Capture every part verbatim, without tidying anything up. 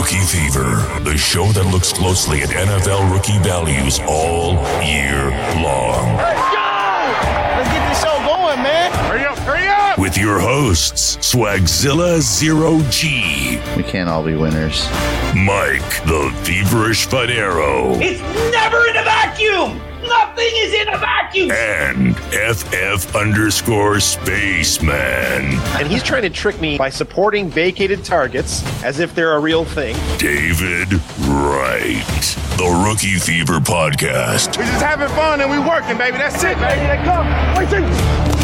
Rookie Fever, the show that looks closely at N F L rookie values all year long. Let's go! Let's get this show going, man. Hurry up, hurry up! With your hosts, Swagzilla Zero G. We can't all be winners. Mike, the Feverish Fanaro. It's never in a vacuum! Nothing is in a vacuum! And F F underscore Spaceman. And he's trying to trick me by supporting vacated targets as if they're a real thing. David Wright, the Rookie Fever Podcast. We're just having fun and we working, baby. That's it, baby. They come. Wait, wait.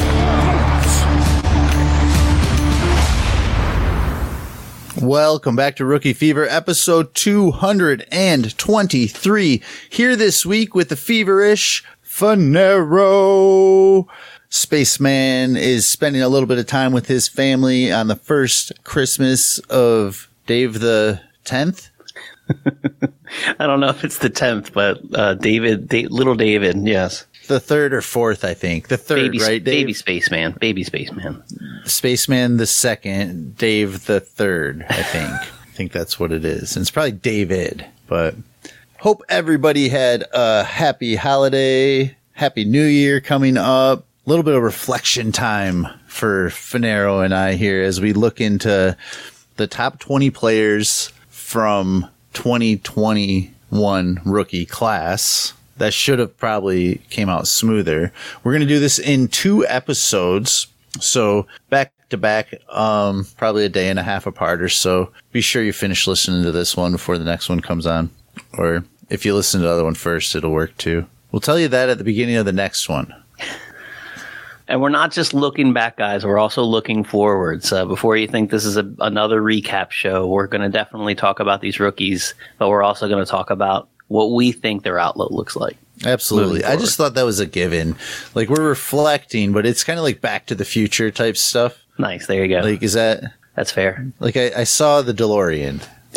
Welcome back to Rookie Fever, episode two hundred twenty-three. Here this week with the Feverish Fanaro. Spaceman is spending a little bit of time with his family on the first Christmas of Dave the tenth. I don't know if it's the tenth, but uh, David, da- little David, yes. The third or fourth, I think. The third, baby, right, Dave? Baby Spaceman. Baby Spaceman. Spaceman the second, Dave the third, I think. I think that's what it is. And it's probably David, but hope everybody had a happy holiday, happy new year coming up. A little bit of reflection time for Fanaro and I here as we look into the top twenty players from twenty twenty-one rookie class. That should have probably came out smoother. We're going to do this in two episodes. So back to back, um, probably a day and a half apart or so. Be sure you finish listening to this one before the next one comes on. Or if you listen to the other one first, it'll work too. We'll tell you that at the beginning of the next one. And we're not just looking back, guys. We're also looking forward. So before you think this is a, another recap show, we're going to definitely talk about these rookies, but we're also going to talk about what we think their outlook looks like. Absolutely. I just thought that was a given. Like, we're reflecting, but it's kind of like Back to the Future type stuff. Nice. There you go. Like, is that... That's fair. Like, I, I saw the DeLorean.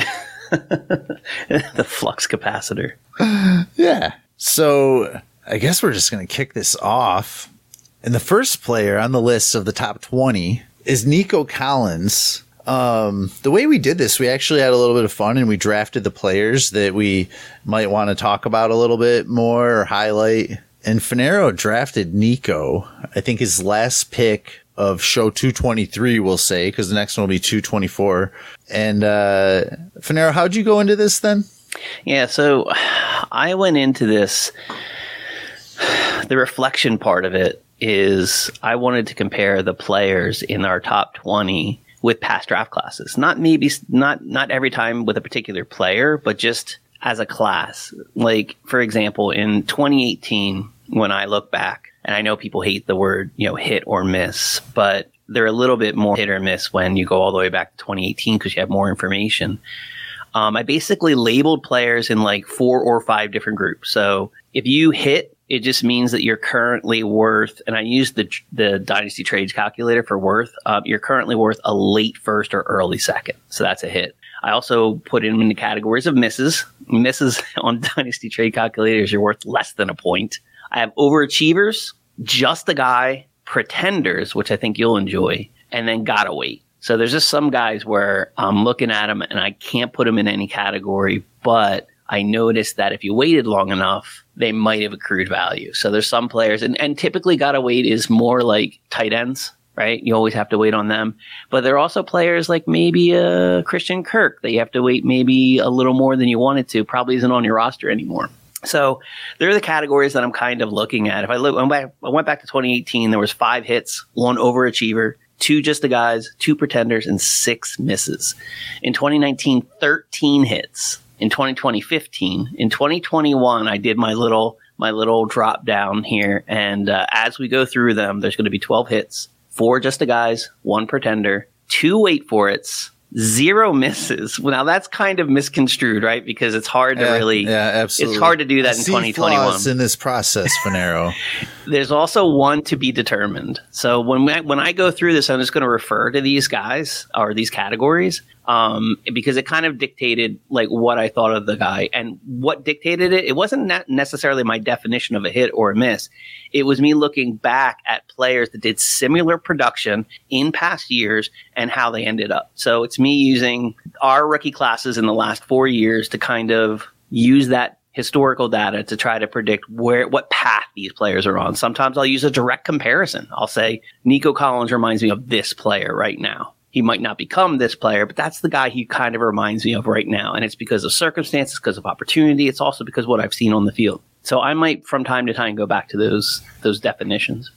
The flux capacitor. Yeah. So, I guess we're just going to kick this off. And the first player on the list of the top twenty is Nico Collins. Um, the way we did this, we actually had a little bit of fun and we drafted the players that we might want to talk about a little bit more or highlight. And Fanaro drafted Nico. I think his last pick of show two twenty-three, we'll say, because the next one will be two twenty-four. And, uh, Fanaro, how'd you go into this then? Yeah. So I went into this, the reflection part of it is I wanted to compare the players in our top twenty with past draft classes. Not maybe not not every time with a particular player, but just as a class. Like, for example, in twenty eighteen, when I look back, and I know people hate the word, you know, hit or miss, but they're a little bit more hit or miss when you go all the way back to twenty eighteen because you have more information. Um, I basically labeled players in like four or five different groups. So if you hit, it just means that you're currently worth, and I use the the Dynasty Trades calculator for worth, uh, you're currently worth a late first or early second. So that's a hit. I also put them in the categories of misses. Misses on Dynasty Trade calculators, you're worth less than a point. I have overachievers, just a guy, pretenders, which I think you'll enjoy, and then gotta wait. So there's just some guys where I'm looking at them and I can't put them in any category, but I noticed that if you waited long enough, they might have accrued value. So there's some players, and, and typically gotta wait is more like tight ends, right? You always have to wait on them. But there are also players like maybe a Christian Kirk that you have to wait maybe a little more than you wanted to, probably isn't on your roster anymore. So there are the categories that I'm kind of looking at. If I look, I went back to twenty eighteen, there was five hits, one overachiever, two just the guys, two pretenders, and six misses. In twenty nineteen, thirteen hits. In twenty twenty, fifteen. In twenty twenty-one, I did my little my little drop down here, and uh, as we go through them, there's going to be twelve hits, four just the guys, one pretender, two wait for it's, zero misses. Well, now that's kind of misconstrued, right? Because it's hard to yeah, really, yeah, absolutely. It's hard to do that I in see twenty twenty-one. Flaws in this process, Fanaro. There's also one to be determined. So when we, when I go through this, I'm just going to refer to these guys or these categories. Um, because it kind of dictated like what I thought of the guy, and what dictated it. It wasn't necessarily my definition of a hit or a miss. It was me looking back at players that did similar production in past years and how they ended up. So it's me using our rookie classes in the last four years to kind of use that historical data to try to predict where what path these players are on. Sometimes I'll use a direct comparison. I'll say Nico Collins reminds me of this player right now. He might not become this player, but that's the guy he kind of reminds me of right now. And it's because of circumstances, because of opportunity. It's also because of what I've seen on the field. So I might from time to time go back to those those definitions.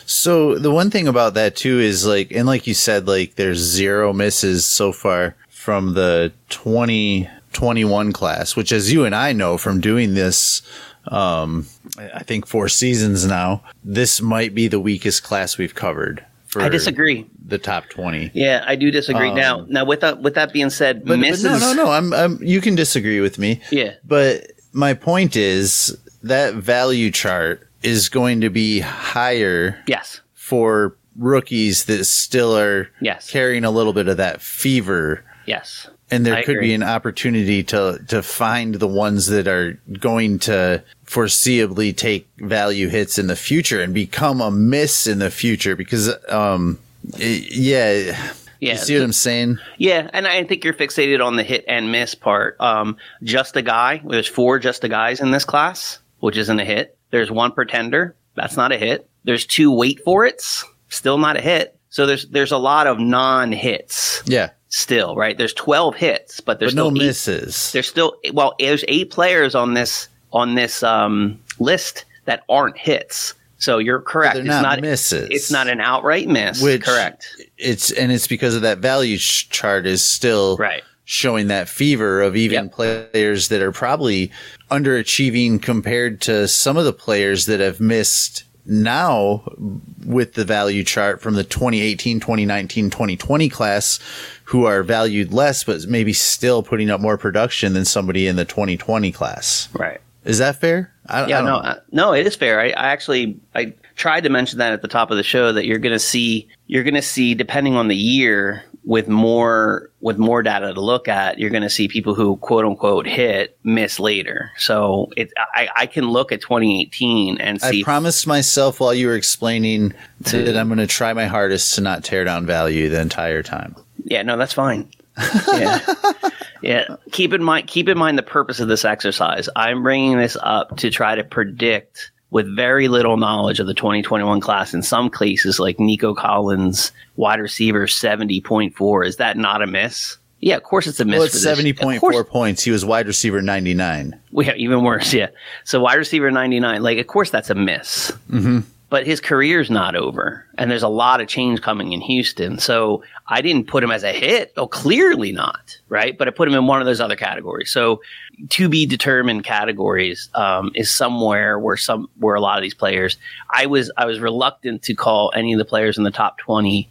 So the one thing about that too is like, and like you said, like there's zero misses so far from the twenty twenty-one class, which as you and I know from doing this, um, I think four seasons now, this might be the weakest class we've covered. For I disagree. The top twenty. Yeah, I do disagree. Um, now, now with that, with that being said, but, misses. but no, no, no. I'm, I'm, you can disagree with me. Yeah. But my point is that value chart is going to be higher. Yes. For rookies that still are yes. carrying a little bit of that fever. Yes. And there I could agree. be an opportunity to to find the ones that are going to foreseeably take value hits in the future and become a miss in the future because, um, it, yeah. Yeah. You see what I'm saying? Yeah, and I think you're fixated on the hit and miss part. Um, just a guy. There's four just a guys in this class, which isn't a hit. There's one pretender. That's not a hit. There's two wait for it's. Still not a hit. So there's there's a lot of non-hits. Yeah. Still, right? There's twelve hits, but there's but no still eight, misses. There's still well, there's eight players on this on this um, list that aren't hits. So you're correct. They're it's not, not misses. It's not an outright miss. Which correct. It's and it's because of that value ch- chart is still right. showing that fever of even yep. players that are probably underachieving compared to some of the players that have missed now with the value chart from the twenty eighteen, twenty nineteen, twenty twenty class who are valued less, but maybe still putting up more production than somebody in the twenty twenty class. Right. Is that fair? I, yeah, I don't no, know. I, no, it is fair. I, I actually, I tried to mention that at the top of the show that you're going to see, you're going to see, depending on the year, with more with more data to look at, you're going to see people who quote unquote hit miss later. So it, I, I can look at twenty eighteen and see. I promised myself while you were explaining to, that I'm going to try my hardest to not tear down value the entire time. Yeah, no, that's fine. Yeah. Yeah. Keep in mind, keep in mind the purpose of this exercise. I'm bringing this up to try to predict with very little knowledge of the twenty twenty-one class. In some cases, like Nico Collins, wide receiver seventy point four. Is that not a miss? Yeah, of course it's a miss. Well, it's for seventy point four points. He was wide receiver ninety-nine. We have even worse. Yeah. So wide receiver ninety-nine. Like, of course that's a miss. Mm-hmm. But his career's not over, and there's a lot of change coming in Houston. So I didn't put him as a hit. Oh, clearly not, right? But I put him in one of those other categories. So to be determined categories um, is somewhere where some where a lot of these players. I was I was reluctant to call any of the players in the top twenty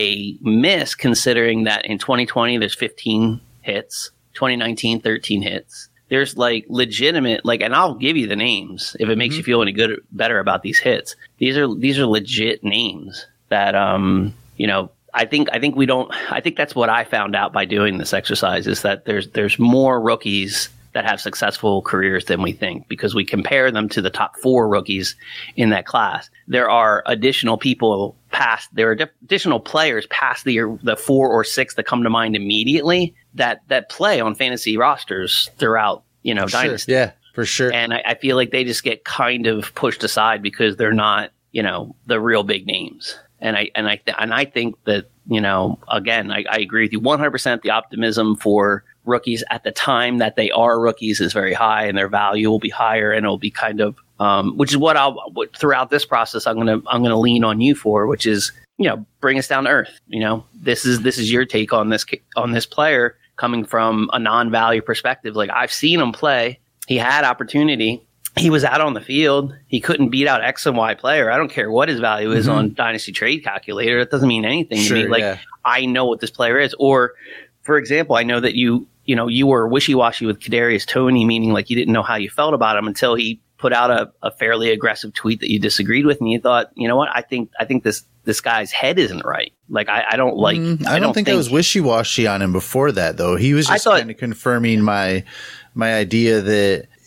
a miss, considering that in twenty twenty there's fifteen hits, twenty nineteen thirteen hits. There's like legitimate, like, and I'll give you the names if it makes mm-hmm. you feel any good, better about these hits. These are, these are legit names that, um, you know, I think, I think we don't, I think that's what I found out by doing this exercise is that there's, there's more rookies that have successful careers than we think because we compare them to the top four rookies in that class. There are additional people past, there are di- additional players past the, the four or six that come to mind immediately that, that play on fantasy rosters throughout, you know, sure. Dynasty. Yeah, for sure. And I, I feel like they just get kind of pushed aside because they're not, you know, the real big names. And I, and I, th- and I think that, you know, again, I, I agree with you one hundred percent. The optimism for rookies at the time that they are rookies is very high and their value will be higher and it'll be kind of, um, which is what I'll, what, throughout this process, I'm going to, I'm going to lean on you for, which is, you know, bring us down to earth. You know, this is, this is your take on this, on this player coming from a non-value perspective. Like I've seen him play. He had opportunity. He was out on the field. He couldn't beat out X and Y player. I don't care what his value is mm-hmm. on Dynasty Trade Calculator. It doesn't mean anything sure, to me. Like yeah. I know what this player is. Or, for example, I know that you, you know, you were wishy-washy with Kadarius Toney, meaning like you didn't know how you felt about him until he put out a, a fairly aggressive tweet that you disagreed with, and you thought, you know what, I think I think this this guy's head isn't right. Like I, I don't like. Mm, I, I don't, don't think, think I was wishy-washy on him before that, though. He was just kind of confirming my my idea that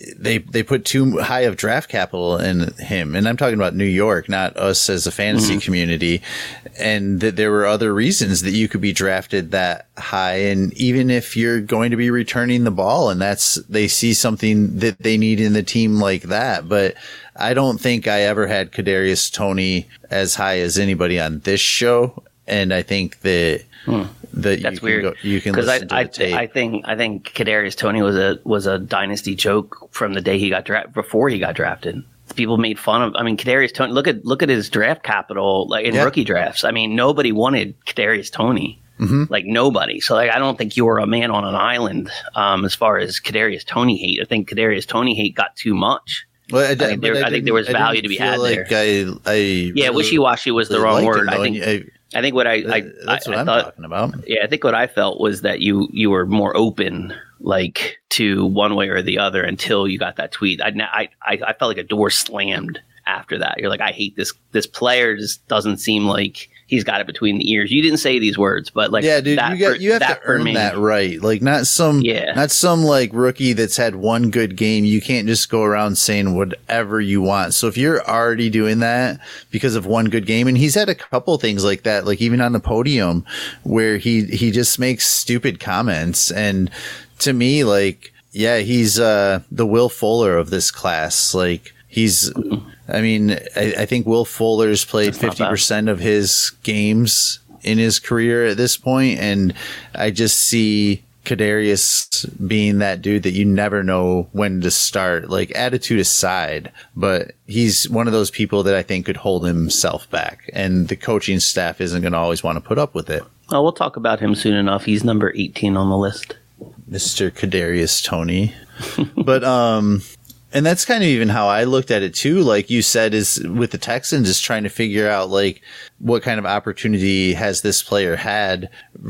they they put too high of draft capital in him, and I'm talking about New York, not us as a fantasy mm-hmm. community, and that there were other reasons that you could be drafted that high, and even if you're going to be returning the ball, and that's they see something that they need in the team like that, but I don't think I ever had Kadarius Toney as high as anybody on this show, and I think that. Hmm. That That's you weird. Can go, you can because I, listen to I, the tape. I think I think Kadarius Toney was a was a dynasty joke from the day he got drafted. Before he got drafted, people made fun of. I mean, Kadarius Toney. Look at look at his draft capital, like in yeah. rookie drafts. I mean, nobody wanted Kadarius Toney. Mm-hmm. Like nobody. So like, I don't think you were a man on an island um, as far as Kadarius Toney hate. I think Kadarius Toney hate got too much. Well, I, I, think, there, I, I think there was value to be had like there. I, I yeah, really, wishy-washy was the really wrong word. I think. I, I think what I, I that's I, what I I'm thought, talking about. Yeah, I think what I felt was that you you were more open, like to one way or the other, until you got that tweet. I I I felt like a door slammed after that. You're like, I hate this. This player just doesn't seem like he's got it between the ears. You didn't say these words, but like, yeah, dude, that you got for, you have that to earn me, that right. Like, not some, yeah. not some like rookie that's had one good game. You can't just go around saying whatever you want. So if you're already doing that because of one good game, and he's had a couple things like that, like even on the podium where he he just makes stupid comments, and to me, like, yeah, he's uh, the Will Fuller of this class. Like, he's. I mean, I, I think Will Fuller's played fifty percent of his games in his career at this point, and I just see Kadarius being that dude that you never know when to start, like, attitude aside, but he's one of those people that I think could hold himself back, and the coaching staff isn't going to always want to put up with it. Well, we'll talk about him soon enough. He's number eighteen on the list. Mister Kadarius Toney. But, um... and that's kind of even how I looked at it too. Like you said, is with the Texans, is trying to figure out like what kind of opportunity has this player had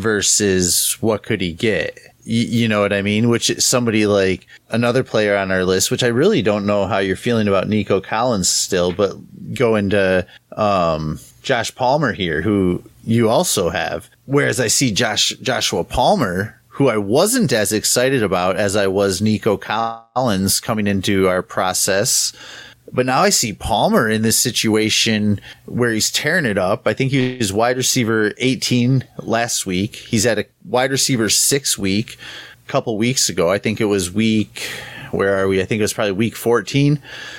versus what could he get? Y- you know what I mean? Which somebody like another player on our list, which I really don't know how you're feeling about Nico Collins still, but going to um, Josh Palmer here, who you also have. Whereas I see Josh Joshua Palmer, who I wasn't as excited about as I was Nico Collins coming into our process. But now I see Palmer in this situation where he's tearing it up. I think he was wide receiver eighteen last week. He's at a wide receiver six week a couple weeks ago. I think it was week, where are we? I think it was probably week fourteen.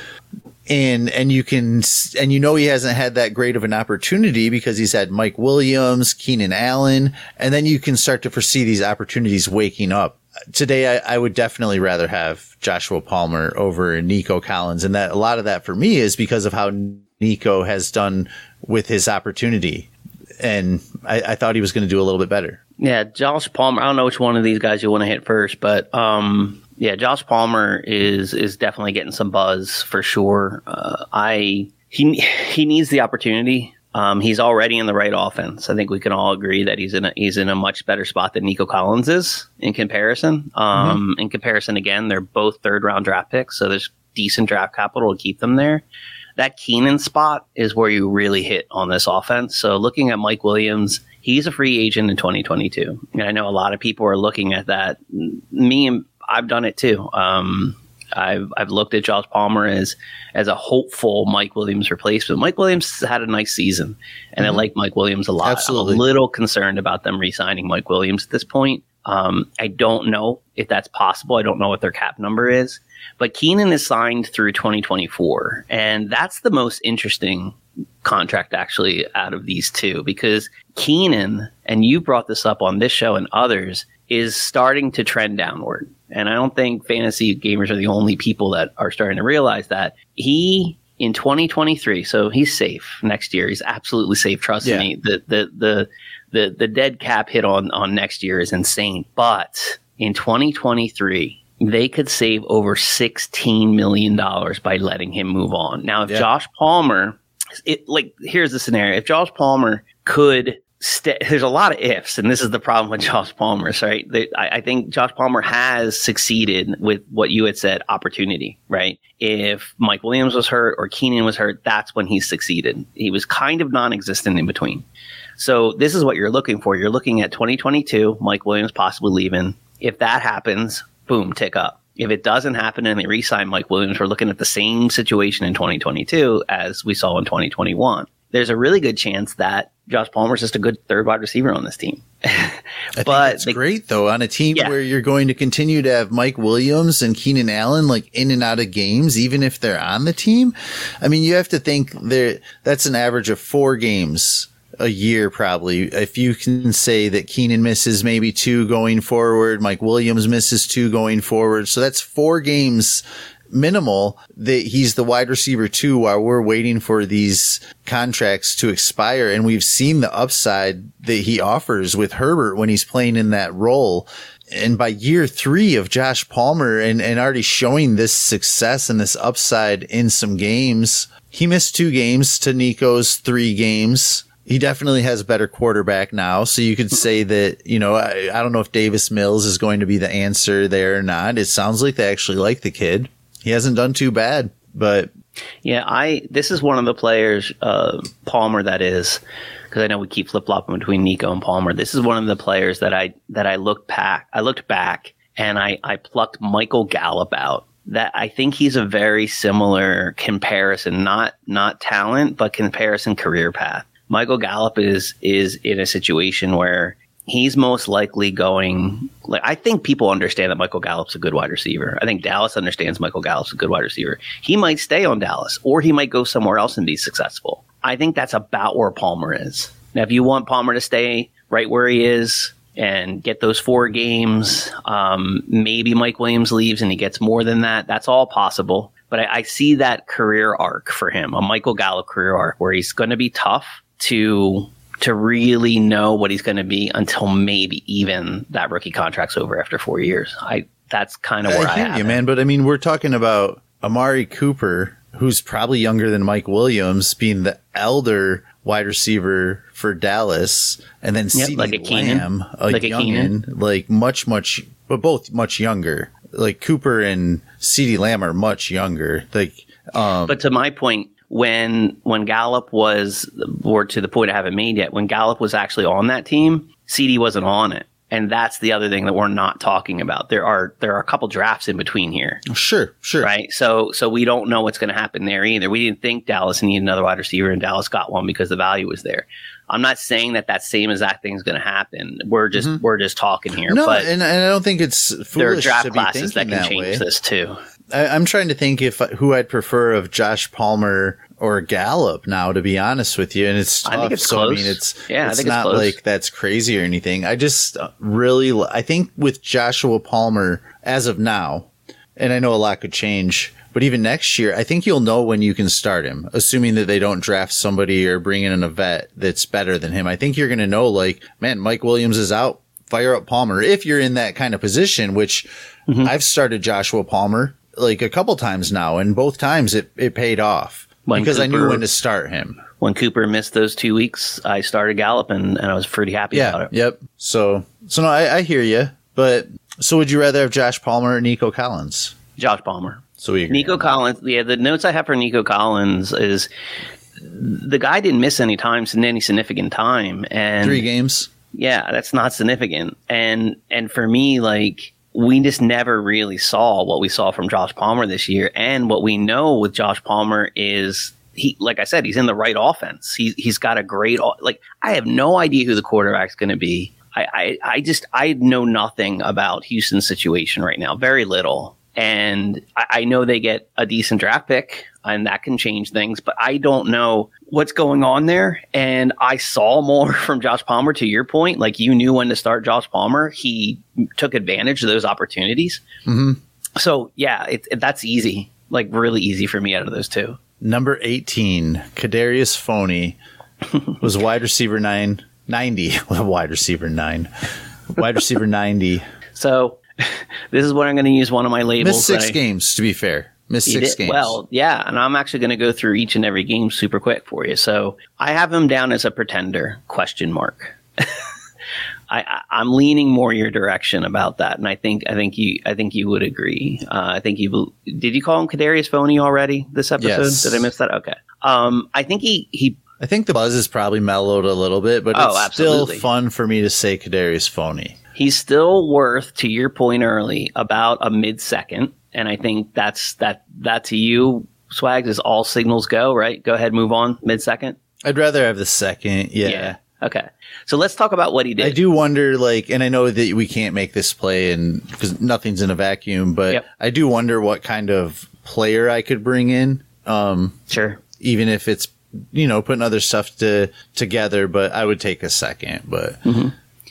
And, and you can, and you know, he hasn't had that great of an opportunity because he's had Mike Williams, Keenan Allen, and then you can start to foresee these opportunities waking up. Today, I, I would definitely rather have Joshua Palmer over Nico Collins. And that a lot of that for me is because of how Nico has done with his opportunity. And I, I thought he was going to do a little bit better. Yeah. Josh Palmer. I don't know which one of these guys you want to hit first, but, um, yeah, Josh Palmer is is definitely getting some buzz for sure. Uh, I he he needs the opportunity. Um, he's already in the right offense. I think we can all agree that he's in a, he's in a much better spot than Nico Collins is in comparison. Um, mm-hmm. In comparison, again, they're both third round draft picks, so there's decent draft capital to keep them there. That Keenan spot is where you really hit on this offense. So looking at Mike Williams, he's a free agent in twenty twenty-two, and I know a lot of people are looking at that. Me and I've done it too. Um, I've I've looked at Josh Palmer as as a hopeful Mike Williams replacement. Mike Williams had a nice season, and mm-hmm. I like Mike Williams a lot. Absolutely. I'm a little concerned about them re-signing Mike Williams at this point. Um, I don't know if that's possible. I don't know what their cap number is. But Keenan is signed through twenty twenty-four, and that's the most interesting contract actually out of these two, because Keenan, and you brought this up on this show and others, is starting to trend downward. And I don't think fantasy gamers are the only people that are starting to realize that. He, in twenty twenty-three, so he's safe next year. He's absolutely safe. Trust yeah. me. The, the, the, the, the dead cap hit on, on next year is insane. But in twenty twenty-three, they could save over sixteen million dollars by letting him move on. Now, if yeah. Josh Palmer, it, like, here's the scenario. If Josh Palmer could St- there's a lot of ifs, and this is the problem with Josh Palmer, right? They, I, I think Josh Palmer has succeeded with what you had said, opportunity, right? If Mike Williams was hurt or Keenan was hurt, that's when he succeeded. He was kind of non-existent in between. So this is what you're looking for. You're looking at twenty twenty-two, Mike Williams possibly leaving. If that happens, boom, tick up. If it doesn't happen and they re-sign Mike Williams, we're looking at the same situation in twenty twenty-two as we saw in twenty twenty-one. There's a really good chance that Josh Palmer's just a good third wide receiver on this team. I but think that's the, great, though, on a team yeah. where you're going to continue to have Mike Williams and Keenan Allen like in and out of games, even if they're on the team. I mean, you have to think there that's an average of four games a year, probably. If you can say that Keenan misses maybe two going forward, Mike Williams misses two going forward. So that's four games minimal that he's the wide receiver two while we're waiting for these contracts to expire. And we've seen the upside that he offers with Herbert when he's playing in that role. And by year three of Josh Palmer and, and already showing this success and this upside in some games, he missed two games to Nico's three games. He definitely has a better quarterback now. So you could say that, you know, I, I don't know if Davis Mills is going to be the answer there or not. It sounds like they actually like the kid. He hasn't done too bad, but yeah, I, this is one of the players, uh, Palmer, that is, because I know we keep flip flopping between Nico and Palmer. This is one of the players that I, that I looked back, I looked back and I, I plucked Michael Gallup out. That I think he's a very similar comparison, not, not talent, but comparison career path. Michael Gallup is is in a situation where he's most likely going, like, I think people understand that Michael Gallup's a good wide receiver. I think Dallas understands Michael Gallup's a good wide receiver. He might stay on Dallas, or he might go somewhere else and be successful. I think that's about where Palmer is. Now, if you want Palmer to stay right where he is and get those four games, um, maybe Mike Williams leaves and he gets more than that. That's all possible. But I, I see that career arc for him, a Michael Gallup career arc, where he's going to be tough to to really know what he's going to be until maybe even that rookie contract's over after four years. I that's kind of where I, I hear have you, it. man. But I mean, we're talking about Amari Cooper, who's probably younger than Mike Williams, being the elder wide receiver for Dallas, and then Yep, CeeDee like a Keenan. Lamb, a Like a youngin, like much, much, but both much younger. Like Cooper and CeeDee Lamb are much younger. Like, um, But to my point, when when Gallup was, or to the point I haven't made yet, when Gallup was actually on that team, CeeDee wasn't on it. And that's the other thing that we're not talking about. There are there are a couple drafts in between here. sure, sure. Right. So so we don't know what's going to happen there either. We didn't think Dallas needed another wide receiver, and Dallas got one because the value was there. I'm not saying that that same exact thing is going to happen. We're just Mm-hmm. we're just talking here. No, but and, and I don't think it's foolish there are draft to be classes that thinking can that change way. this too. I, I'm trying to think if who I'd prefer of Josh Palmer or Gallup now, to be honest with you. And it's tough. I think it's so close. I mean, it's, Yeah, I it's think it's not close. like that's crazy or anything. I just really, I think with Joshua Palmer as of now, and I know a lot could change, but even next year, I think you'll know when you can start him, assuming that they don't draft somebody or bring in a vet that's better than him. I think you're going to know, like, man, Mike Williams is out. Fire up Palmer. If you're in that kind of position, which mm-hmm. I've started Joshua Palmer like a couple times now, and both times it, it paid off. When because Cooper, I knew when to start him. When Cooper missed those two weeks, I started Gallup, and, and I was pretty happy Yeah. about it. Yep. So, so no, I, I hear you. But so, would you rather have Josh Palmer or Nico Collins? Josh Palmer. So we agree Nico on that. Collins. Yeah, the notes I have for Nico Collins is the guy didn't miss any time, any significant time, and Three games. yeah, that's not significant. And and for me, like, we just never really saw what we saw from Josh Palmer this year. And what we know with Josh Palmer is he, like I said, he's in the right offense. He, he's got a great, like, I have no idea who the quarterback's going to be. I, I, I just, I know nothing about Houston's situation right now, very little. And I, I know they get a decent draft pick, and that can change things, but I don't know what's going on there. And I saw more from Josh Palmer, to your point. Like, you knew when to start Josh Palmer. He took advantage of those opportunities. Mm-hmm. So, yeah, it, it, that's easy, like really easy for me out of those two. Number eighteen, Kadarius Phoney, was wide receiver nine, ninety. Wide receiver nine. Wide receiver ninety. So, this is what I'm going to use one of my labels. Missed six that I- games, to be fair. Missed He six did- games. Well, yeah, and I'm actually going to go through each and every game super quick for you. So I have him down as a pretender, question mark. I, I, I'm leaning more your direction about that, and I think I think you I think you would agree. Uh, I think you did. You call him Kadarius Phoney already this episode? Yes. Did I miss that? Okay. Um, I think he he. I think the buzz is probably mellowed a little bit, but Oh, it's absolutely. still fun for me to say Kadarius Phoney. He's still worth, to your point early, about a mid-second. And I think that's that that to you, Swags, is all signals go, right? Go ahead, move on, mid-second. I'd rather have the second, yeah. yeah. Okay. So let's talk about what he did. I do wonder, like, and I know that we can't make this play and because nothing's in a vacuum, but yep. I do wonder what kind of player I could bring in. Um, sure. Even if it's, you know, putting other stuff to, together, but I would take a second. But mm-hmm.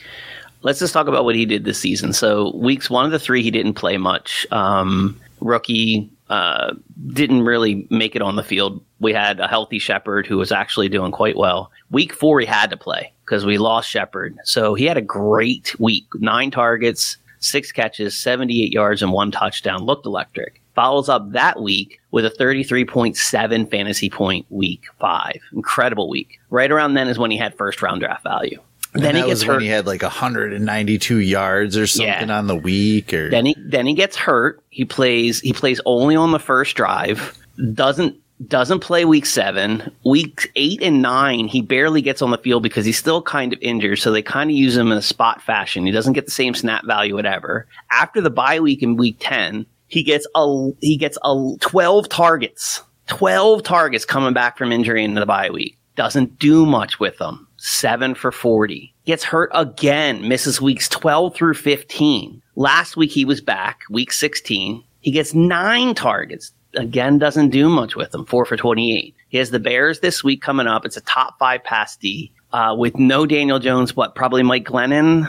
Let's just talk about what he did this season. So weeks one of the three, he didn't play much. Um, rookie uh, didn't really make it on the field. We had a healthy Shepard who was actually doing quite well. Week four, he had to play because we lost Shepard. So he had a great week. Nine targets, six catches, seventy-eight yards, and one touchdown. Looked electric. Follows up that week with a thirty-three point seven fantasy point week five. Incredible week. Right around then is when he had first round draft value. And then that he gets was hurt. When he had like one hundred ninety-two yards or something yeah. on the week. Or then he then he gets hurt. He plays he plays only on the first drive. Doesn't doesn't play week seven. Week eight and nine, he barely gets on the field because he's still kind of injured. So they kind of use him in a spot fashion. He doesn't get the same snap value, whatever. After the bye week in week ten, he gets a he gets a twelve targets. twelve targets coming back from injury into the bye week. Doesn't do much with them. seven for forty. Gets hurt again. Misses weeks twelve through fifteen. Last week he was back. Week sixteen. He gets nine targets. Again, doesn't do much with them. four for twenty-eight. He has the Bears this week coming up. It's a top five pass D. Uh, with no Daniel Jones, what, probably Mike Glennon?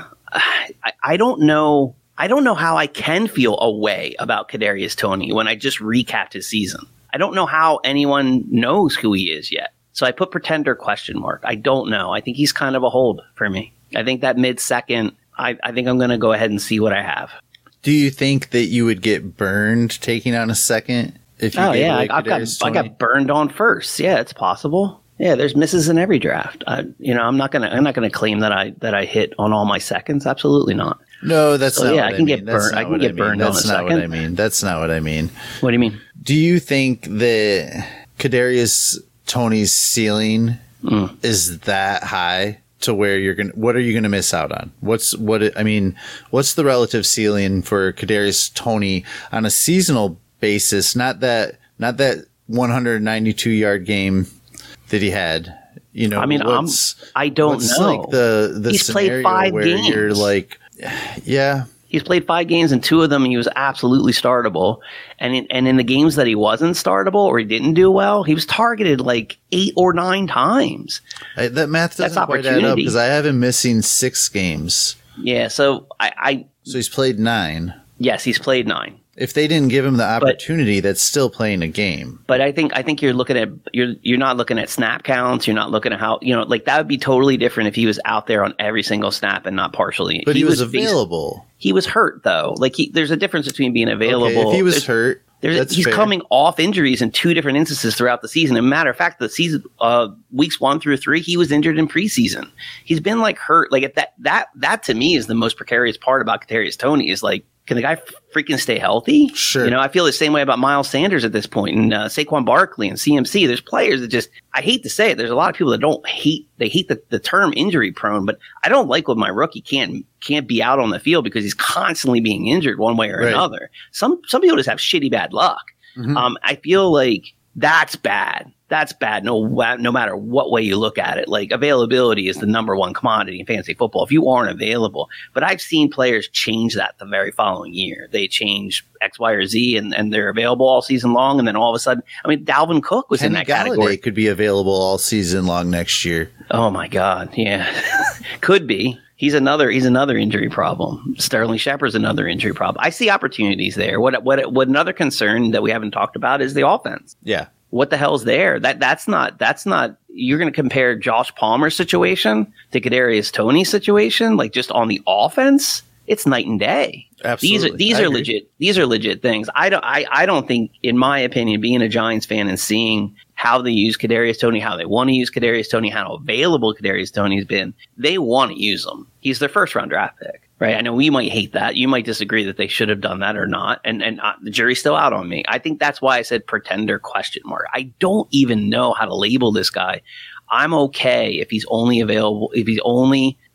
I, I don't know. I don't know how I can feel a way about Kadarius Toney when I just recapped his season. I don't know how anyone knows who he is yet. So I put pretender question mark. I don't know. I think he's kind of a hold for me. I think that mid-second, I, I think I'm going to go ahead and see what I have. Do you think that you would get burned taking on a second? If you oh, yeah. I, I've got, I got burned on first. Yeah, it's possible. Yeah, there's misses in every draft. I, you know, I'm not going to I'm not going to claim that I that I hit on all my seconds. Absolutely not. No, that's so, not yeah, what I can I mean. get burned. I can get burned on a second. That's not what I mean. That's not what I mean. What do you mean? Do you think that Kadarius Toney's ceiling mm. is that high to where you're going to, what are you going to miss out on? What's what, it, I mean, what's the relative ceiling for Kadarius Toney on a seasonal basis? Not that, not that one hundred ninety-two yard game that he had, you know, I mean, I'm, I don't what's know. Like the, the He's scenario played five where games. You're like, yeah. He's played five games, and two of them he was absolutely startable. And in, and in the games that he wasn't startable or he didn't do well, he was targeted like eight or nine times. I, that math doesn't quite add up because I have him missing six games. Yeah, so I, I so he's played nine. Yes, he's played nine. If they didn't give him the opportunity, but, that's still playing a game. But I think I think you're looking at you're you're not looking at snap counts. You're not looking at how, you know, like that would be totally different if he was out there on every single snap and not partially. But he, he was, was available. He was hurt though. Like he, there's a difference between being available. Okay, if he was there's, hurt, there's, that's he's fair. coming off injuries in two different instances throughout the season. As a matter of fact, the season uh, weeks one through three, he was injured in preseason. He's been like hurt. Like at that that that to me is the most precarious part about Kadarius Toney is like, can the guy freaking stay healthy? Sure. You know, I feel the same way about Miles Sanders at this point, and uh, Saquon Barkley and C M C. There's players that just, I hate to say it, there's a lot of people that don't hate, they hate the, the term injury prone, but I don't like when my rookie can't can't be out on the field because he's constantly being injured one way or right. another. Some some people just have shitty bad luck. Mm-hmm. Um, I feel like that's bad. That's bad. No, no matter what way you look at it, like availability is the number one commodity in fantasy football. If you aren't available, but I've seen players change that the very following year. They change X, Y, or Z, and, and they're available all season long. And then all of a sudden, I mean, Dalvin Cook was Kenny in that Galladay category. Could be available all season long next year. Oh my God, yeah, could be. He's another. He's another injury problem. Sterling Shepard's another injury problem. I see opportunities there. What what what another concern that we haven't talked about is the offense. Yeah. What the hell's there? That that's not that's not. You're going to compare Josh Palmer's situation to Kadarius Toney's situation, like just on the offense. It's night and day. Absolutely. These are these I are agree. legit. These are legit things. I don't. I, I don't think, in my opinion, being a Giants fan and seeing how they use Kadarius Toney, how they want to use Kadarius Toney, how available Kadarius Toney's been, they want to use him. He's their first round draft pick, right? I know we might hate that. You might disagree that they should have done that or not, and and uh, the jury's still out on me. I think that's why I said pretender question mark. I don't even know how to label this guy. I'm okay if he's only available, if he's only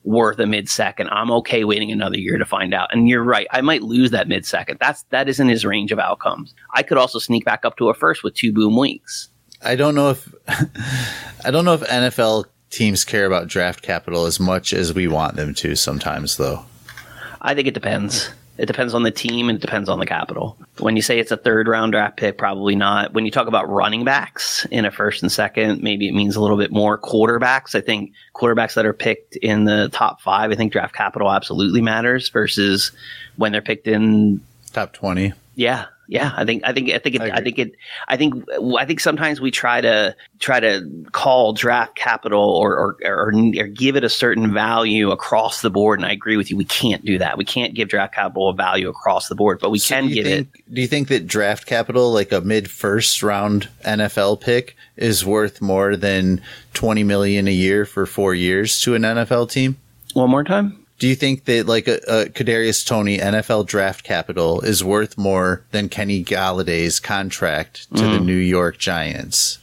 worth a mid-second. I'm okay waiting another year to find out. And you're right. I might lose that mid-second. That's, that isn't his range of outcomes. I could also sneak back up to a first with two boom weeks. I don't know if I don't know if N F L teams care about draft capital as much as we want them to sometimes, though. I think it depends. It depends on the team and it depends on the capital. When you say it's a third round draft pick, probably not. When you talk about running backs in a first and second, maybe it means a little bit more. Quarterbacks, I think quarterbacks that are picked in the top five, I think draft capital absolutely matters versus when they're picked in top twenty. Yeah. Yeah, I think I think I think it, I, I think it I think I think sometimes we try to try to call draft capital or, or or or give it a certain value across the board, and I agree with you. We can't do that. We can't give draft capital a value across the board, but we so can give think, it. Do you think that draft capital, like a mid first round N F L pick, is worth more than twenty million a year for four years to an N F L team? One more time. Do you think that like a, a Kadarius Toney N F L draft capital is worth more than Kenny Galladay's contract to mm. the New York Giants?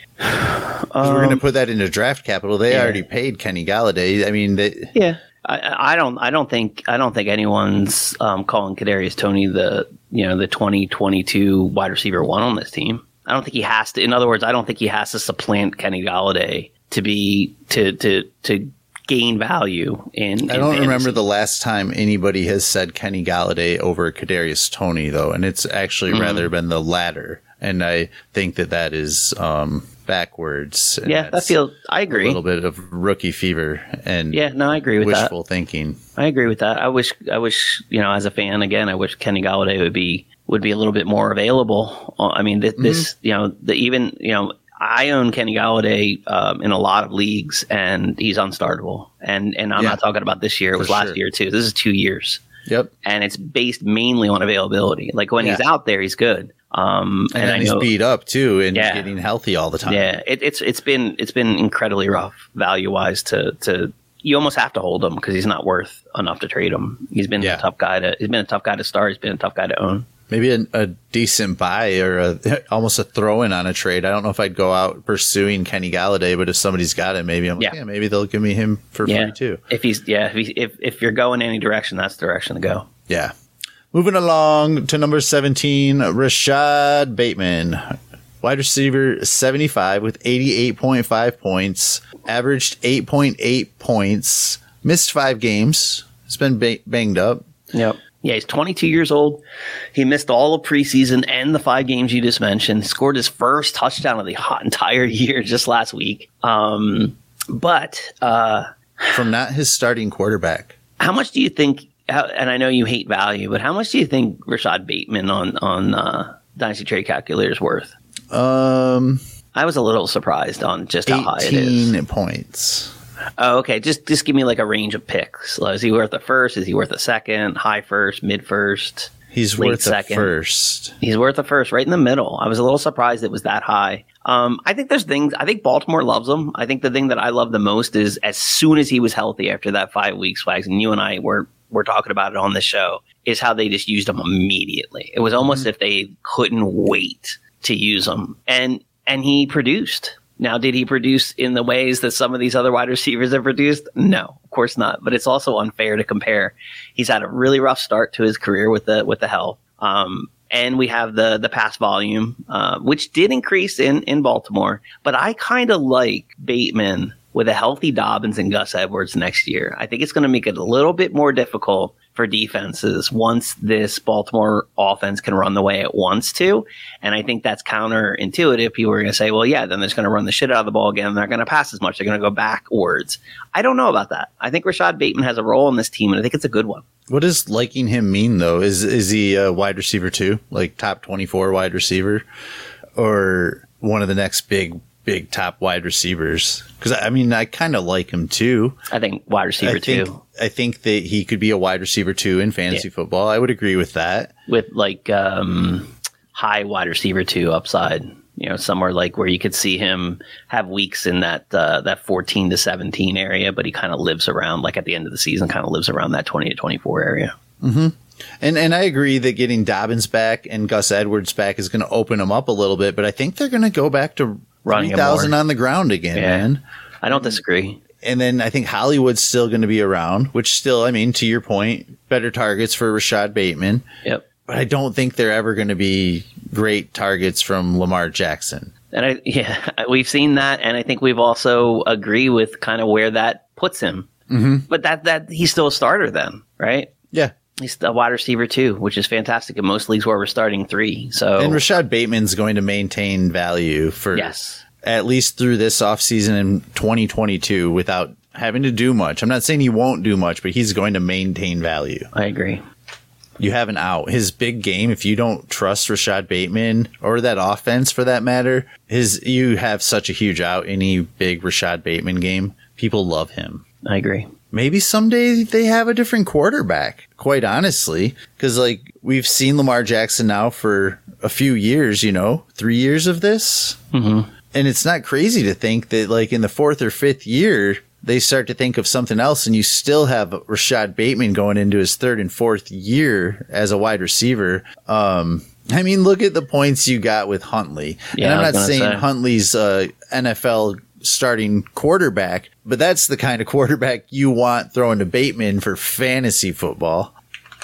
Um, we're going to put that into draft capital. They yeah. already paid Kenny Galladay. I mean, they, yeah, I, I don't, I don't think, I don't think anyone's um, calling Kadarius Toney the, you know, the twenty twenty-two wide receiver one on this team. I don't think he has to. In other words, I don't think he has to supplant Kenny Galladay to be to to to. gain value in, in I don't fantasy. remember the last time anybody has said Kenny Galladay over Kadarius Toney, though, and it's actually mm-hmm. rather been the latter. And I think that that is um, backwards. Yeah, that feels. I agree. A little bit of rookie fever and yeah, no, I agree with wishful that. Wishful thinking. I agree with that. I wish, I wish, you know, as a fan, again, I wish Kenny Galladay would be would be a little bit more available. I mean, th- this, mm-hmm. you know, the even, you know. I own Kenny Galladay um, in a lot of leagues, and he's unstartable. And and I'm yeah, not talking about this year; it was last sure. year too. This is two years. Yep. And it's based mainly on availability. Like when yeah. he's out there, he's good. Um, and, and I he's know, beat up too, and yeah. getting healthy all the time. Yeah, it, it's it's been it's been incredibly rough value wise to to. You almost have to hold him because he's not worth enough to trade him. He's been yeah. a tough guy to. He's been a tough guy to start. He's been a tough guy to own. Maybe a, a decent buy or a, almost a throw-in on a trade. I don't know if I'd go out pursuing Kenny Galladay, but if somebody's got it, maybe I'm like, yeah, yeah maybe they'll give me him for yeah. free too. If he's yeah, if, he's, if if you're going any direction, that's the direction to go. Yeah. Moving along to number seventeen, Rashad Bateman, wide receiver, seventy-five with eighty-eight point five points, averaged eight point eight points, missed five games. It's been ba- banged up. Yep. Yeah, he's twenty-two years old. He missed all of preseason and the five games you just mentioned. Scored his first touchdown of the hot entire year just last week. Um, but uh, from not his starting quarterback. How much do you think? How, and I know you hate value, but how much do you think Rashad Bateman on on uh, Dynasty Trade Calculator is worth? Um, I was a little surprised on just how high it is. eighteen points. Oh, okay. Just just give me like a range of picks. Is he worth a first? Is he worth a second? High first? Mid first? He's late worth second? a first. He's worth a first, right in the middle. I was a little surprised it was that high. Um, I think there's things. I think Baltimore loves him. I think the thing that I love the most is as soon as he was healthy after that five weeks, Wags, and you and I were were talking about it on the show, is how they just used him immediately. It was almost mm-hmm. if they couldn't wait to use him, and and he produced. Now, did he produce in the ways that some of these other wide receivers have produced? No, of course not. But it's also unfair to compare. He's had a really rough start to his career with the with the health. Um, and we have the the pass volume, uh, which did increase in, in Baltimore. But I kind of like Bateman with a healthy Dobbins and Gus Edwards next year. I think it's going to make it a little bit more difficult for defenses once this Baltimore offense can run the way it wants to. And I think that's counterintuitive. People are going to say, well, yeah, then they're going to run the shit out of the ball again. They're going to pass as much. They're going to go backwards. I don't know about that. I think Rashad Bateman has a role in this team, and I think it's a good one. What does liking him mean, though? Is is he a wide receiver too? Like top twenty-four wide receiver? Or one of the next big big top wide receivers? Because, I mean, I kind of like him too. I think wide receiver I think, too. I think that he could be a wide receiver too in fantasy yeah. football. I would agree with that. With like um, high wide receiver two upside, you know, somewhere like where you could see him have weeks in that uh, that fourteen to seventeen area, but he kind of lives around, like at the end of the season, kind of lives around that twenty to twenty-four area. Mm-hmm. And and I agree that getting Dobbins back and Gus Edwards back is going to open them up a little bit, but I think they're going to go back to running three thousand on the ground again, yeah. man. I don't disagree. And then I think Hollywood's still going to be around, which still, I mean, to your point, better targets for Rashad Bateman. Yep. But I don't think they're ever going to be great targets from Lamar Jackson. And I, yeah, we've seen that. And I think we've also agree with kind of where that puts him. Mm-hmm. But that, that he's still a starter then, right? Yeah. He's a wide receiver too, which is fantastic in most leagues where we're starting three. So And Rashad Bateman's going to maintain value for yes. at least through this offseason in twenty twenty-two without having to do much. I'm not saying he won't do much, but he's going to maintain value. I agree. You have an out. His big game, if you don't trust Rashad Bateman or that offense for that matter, his you have such a huge out any big Rashad Bateman game. People love him. I agree. Maybe someday they have a different quarterback, quite honestly, because like we've seen Lamar Jackson now for a few years, you know, three years of this. Mm-hmm. And it's not crazy to think that like in the fourth or fifth year, they start to think of something else and you still have Rashad Bateman going into his third and fourth year as a wide receiver. Um, I mean, look at the points you got with Huntley. Yeah, and I'm not saying say. Huntley's uh, N F L starting quarterback, but that's the kind of quarterback you want throwing to Bateman for fantasy football.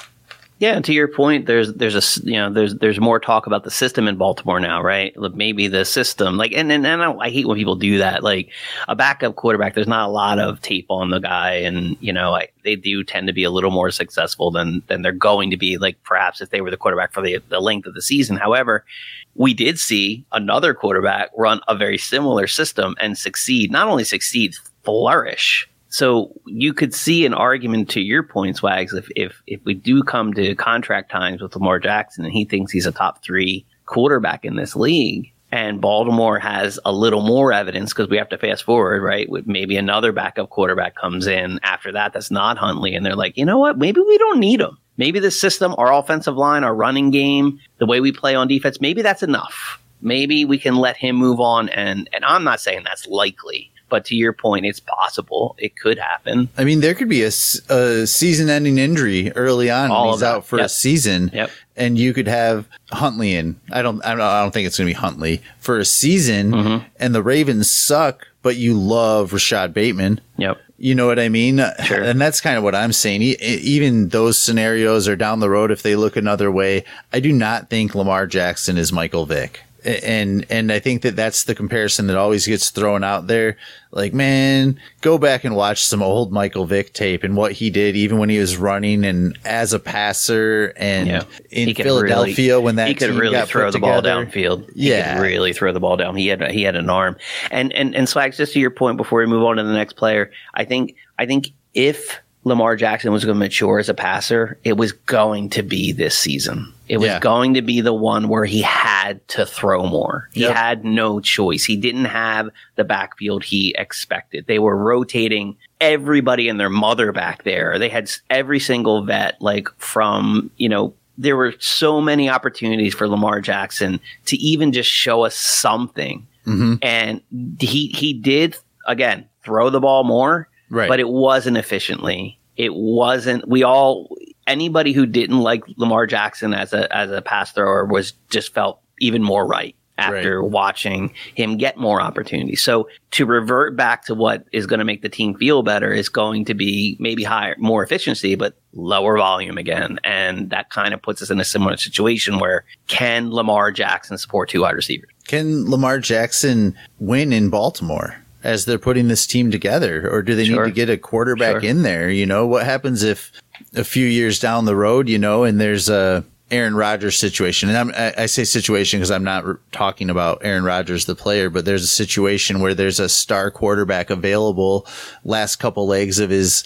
Yeah, and to your point, there's there's a you know there's there's more talk about the system in Baltimore now, right? Maybe the system, like, and and, and I, I hate when people do that. Like a backup quarterback, there's not a lot of tape on the guy, and you know I, they do tend to be a little more successful than than they're going to be. Like perhaps if they were the quarterback for the the length of the season. However, we did see another quarterback run a very similar system and succeed. Not only succeed, flourish. So you could see an argument to your point, Swags, if, if if we do come to contract times with Lamar Jackson and he thinks he's a top three quarterback in this league, and Baltimore has a little more evidence because we have to fast forward, right? With maybe another backup quarterback comes in after that that's not Huntley, and they're like, you know what? Maybe we don't need him. Maybe the system, our offensive line, our running game, the way we play on defense, maybe that's enough. Maybe we can let him move on, and and I'm not saying that's likely. But to your point, it's possible. It could happen. I mean, there could be a, a season-ending injury early on All when he's out for yep. a season, yep. and you could have Huntley in. I don't, I don't, I don't think it's going to be Huntley for a season, mm-hmm. and the Ravens suck, but you love Rashad Bateman. Yep. You know what I mean? Sure. And that's kind of what I'm saying. E- even those scenarios are down the road if they look another way. I do not think Lamar Jackson is Michael Vick. And and I think that that's the comparison that always gets thrown out there. Like, man, go back and watch some old Michael Vick tape and what he did, even when he was running and as a passer and yeah. in Philadelphia really, when that he could team really got throw put the ball together. downfield. He yeah, could really throw the ball down. He had he had an arm. And and and Swags, just to your point before we move on to the next player, I think I think if Lamar Jackson was going to mature as a passer, it was going to be this season. It was yeah. going to be the one where he had to throw more. He yep. had no choice. He didn't have the backfield he expected. They were rotating everybody and their mother back there. They had every single vet, like from, you know, there were so many opportunities for Lamar Jackson to even just show us something. Mm-hmm. And he, he did, again, throw the ball more, right. but it wasn't efficiently. It wasn't, we all, anybody who didn't like Lamar Jackson as a as a pass thrower was just felt even more right after right. watching him get more opportunities. So to revert back to what is going to make the team feel better is going to be maybe higher, more efficiency, but lower volume again. And that kind of puts us in a similar situation where can Lamar Jackson support two wide receivers? Can Lamar Jackson win in Baltimore as they're putting this team together? Or do they sure. need to get a quarterback sure. in there? You know, what happens if a few years down the road, you know, and there's a Aaron Rodgers situation. And I'm, I say situation because I'm not r- talking about Aaron Rodgers, the player, but there's a situation where there's a star quarterback available last couple legs of his,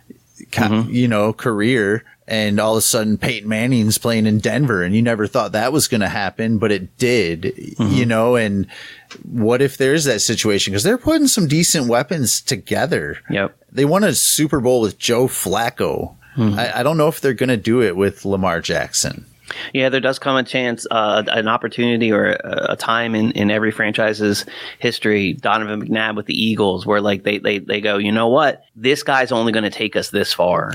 mm-hmm. you know, career. And all of a sudden Peyton Manning's playing in Denver and you never thought that was going to happen, but it did, mm-hmm. you know, and what if there's that situation? Because they're putting some decent weapons together. Yep. They won a Super Bowl with Joe Flacco. Mm-hmm. I, I don't know if they're going to do it with Lamar Jackson. Yeah, there does come a chance, uh, an opportunity or a, a time in, in every franchise's history, Donovan McNabb with the Eagles, where like they, they, they go, you know what? This guy's only going to take us this far. Right.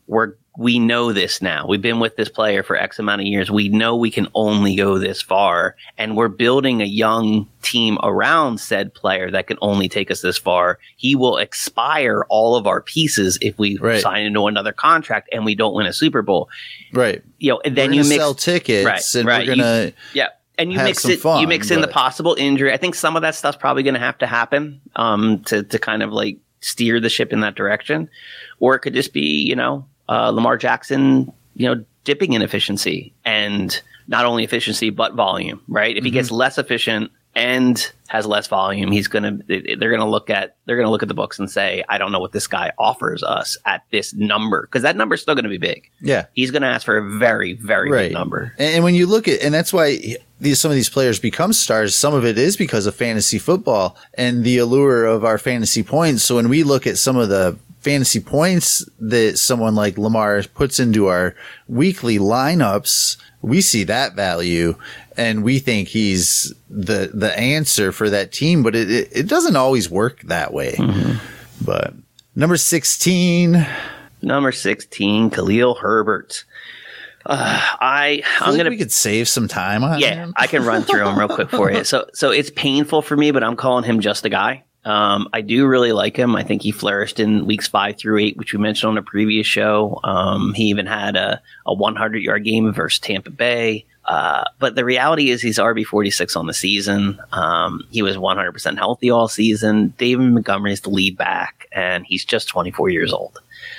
we're we know this now. We've been with this player for X amount of years. We know we can only go this far, and we're building a young team around said player that can only take us this far. He will expire all of our pieces if we right. sign into another contract and we don't win a Super Bowl. Right. You know, and then we're you gonna mix sell tickets, right, and right. we're gonna you, yeah. And you have mix some it. fun, you mix in the but- possible injury. I think some of that stuff's probably going to have to happen um, to to kind of like steer the ship in that direction, or it could just be you know uh, Lamar Jackson, you know, dipping in efficiency, and not only efficiency but volume. Right? If mm-hmm. he gets less efficient and has less volume, he's gonna they're gonna look at they're gonna look at the books and say, I don't know what this guy offers us at this number, because that number is still going to be big. Yeah, he's going to ask for a very very right. big number. And, and when you look at, and that's why these some of these players become stars. Some of it is because of fantasy football and the allure of our fantasy points. So when we look at some of the fantasy points that someone like Lamar puts into our weekly lineups, we see that value and we think he's the the answer for that team, but it, it, it doesn't always work that way. Mm-hmm. But number sixteen. Number sixteen, Khalil Herbert. Uh, I, I I'm like gonna. we could save some time on yeah, him. I can run through him real quick for you. So, so it's painful for me, but I'm calling him just a guy. Um, I do really like him. I think he flourished in weeks five through eight, which we mentioned on a previous show. Um, he even had a, a one hundred yard game versus Tampa Bay. Uh, but the reality is he's R B forty-six on the season. Um, he was one hundred percent healthy all season. David Montgomery is the lead back, and he's just twenty-four years old.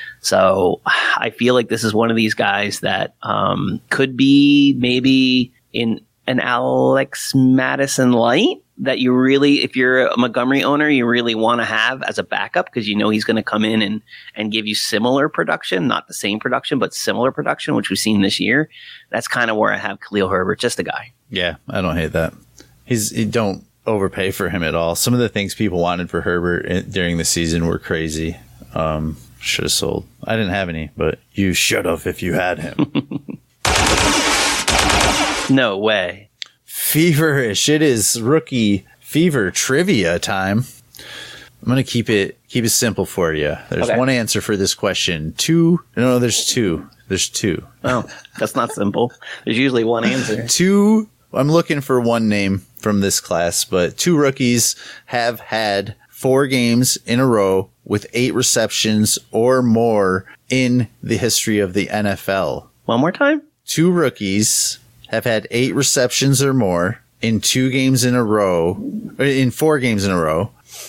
So I feel like this is one of these guys that um, could be maybe in an Alex Madison light that you really, if you're a Montgomery owner, you really want to have as a backup, because you know he's going to come in and, and give you similar production, not the same production, but similar production, which we've seen this year. That's kind of where I have Khalil Herbert, just a guy. Yeah, I don't hate that. He's he don't overpay for him at all. Some of the things people wanted for Herbert during the season were crazy. Um, should have sold. I didn't have any, but you should have if you had him. No way. Feverish. It is rookie fever trivia time. I'm going to keep it keep it simple for you. There's okay. one answer for this question. Two. No, there's two. There's two. Oh, that's not simple. There's usually one answer. Two. I'm looking for one name from this class, but two rookies have had four games in a row with eight receptions or more in the history of the N F L. One more time. Two rookies have had eight receptions or more in two games in a row, or in four games in a row.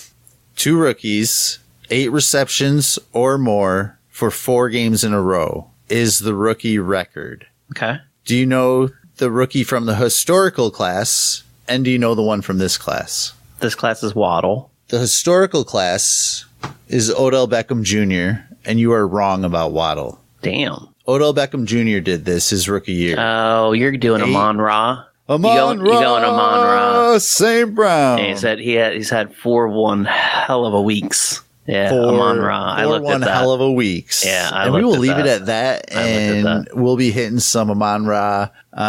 Two rookies, eight receptions or more for four games in a row is the rookie record. Okay. Do you know the rookie from the historical class, and do you know the one from this class? This class is Waddle. The historical class is Odell Beckham Junior, and you are wrong about Waddle. Damn. Odell Beckham Junior did this his rookie year. Oh, you're doing Eight. Amon Ra. Amon you going, Ra, you going Amon Ra. Saint Brown. And he said he had, he's had four one hell of a weeks. Yeah, Four, Amon Ra. I four looked one at that. hell of a weeks. Yeah, I and we looked will at leave that. it at that, I looked and at that. we'll be hitting some Amon Ra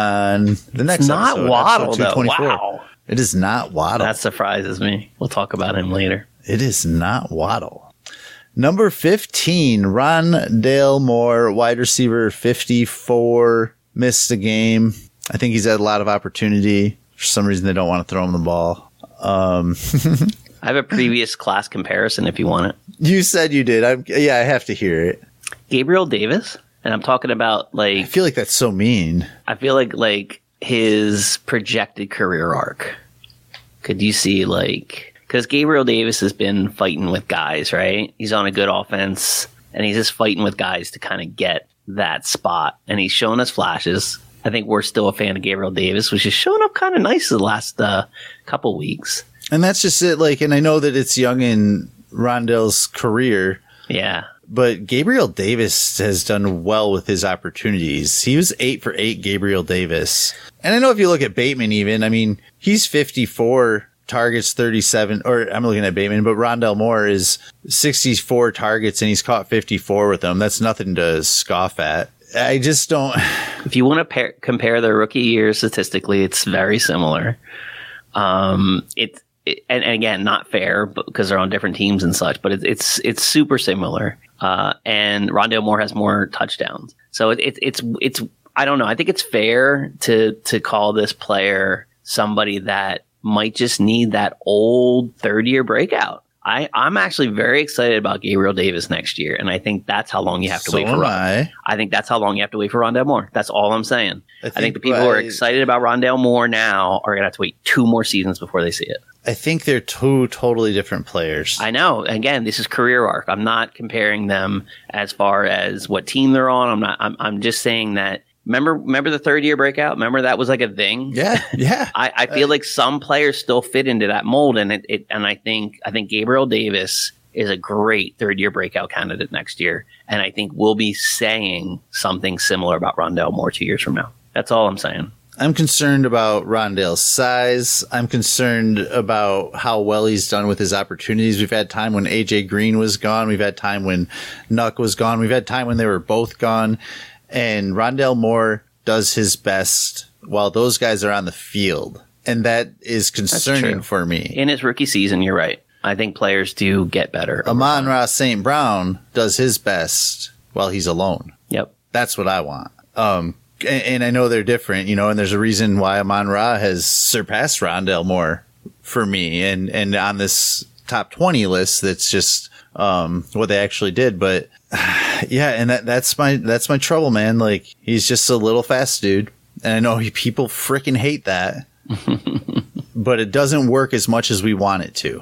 on the next It's not episode. Waddle, episode though. two twenty-four. Wow. It is not Waddle. That surprises me. We'll talk about him later. It is not Waddle. Number fifteen, Rondale Moore, wide receiver, fifty-four, missed a game. I think he's had a lot of opportunity. For some reason, they don't want to throw him the ball. Um, I have a previous class comparison if you want it. you said you did. I'm, yeah, I have to hear it. Gabriel Davis, and I'm talking about I like feel like that's so mean. I feel like like his projected career arc. Could you see like because Gabriel Davis has been fighting with guys, right? He's on a good offense, and he's just fighting with guys to kind of get that spot. And he's shown us flashes. I think we're still a fan of Gabriel Davis, which is showing up kind of nice the last uh, couple weeks. And that's just it. Like, and I know that it's young in Rondale's career, Yeah. but Gabriel Davis has done well with his opportunities. He was eight for eight, Gabriel Davis. And I know if you look at Bateman even, I mean, he's fifty-four targets, thirty-seven, or I'm looking at Bateman, but Rondale Moore is sixty-four targets and he's caught fifty-four with them. That's nothing to scoff at. I just don't. If you want to pair, compare their rookie years statistically, it's very similar. Um, it it, and, and again, not fair because they're on different teams and such, but it's it's it's super similar. Uh, and Rondale Moore has more touchdowns, so it, it, it's it's I don't know. I think it's fair to to call this player somebody that might just need that old third year breakout. I, I'm actually very excited about Gabriel Davis next year, and I think that's how long you have to So wait for am Rondale. I. I think that's how long you have to wait for Rondale Moore. That's all I'm saying. I I think, think the people who are by- excited about Rondale Moore now are going to have to wait two more seasons before they see it. I think they're two totally different players. I know. Again, this is career arc. I'm not comparing them as far as what team they're on. I'm not. I'm, I'm just saying that. Remember, remember the third year breakout? Remember that was like a thing. Yeah, yeah. I, I feel like some players still fit into that mold, and it, it and I think I think Gabriel Davis is a great third year breakout candidate next year, and I think we'll be saying something similar about Rondale Moore two years from now. That's all I'm saying. I'm concerned about Rondale's size. I'm concerned about how well he's done with his opportunities. We've had time when A J Green was gone. We've had time when Nuck was gone. We've had time when they were both gone. And Rondale Moore does his best while those guys are on the field. And that is concerning for me. In his rookie season, you're right. I think players do get better. Amon-Ra Saint Brown does his best while he's alone. Yep. That's what I want. Um, and, and I know they're different, you know, and there's a reason why Amon-Ra has surpassed Rondale Moore for me. And, and on this top twenty list, that's just um, what they actually did. But yeah, and that, that's my that's my trouble, man. Like, he's just a little fast dude. And I know he, people freaking hate that. But it doesn't work as much as we want it to.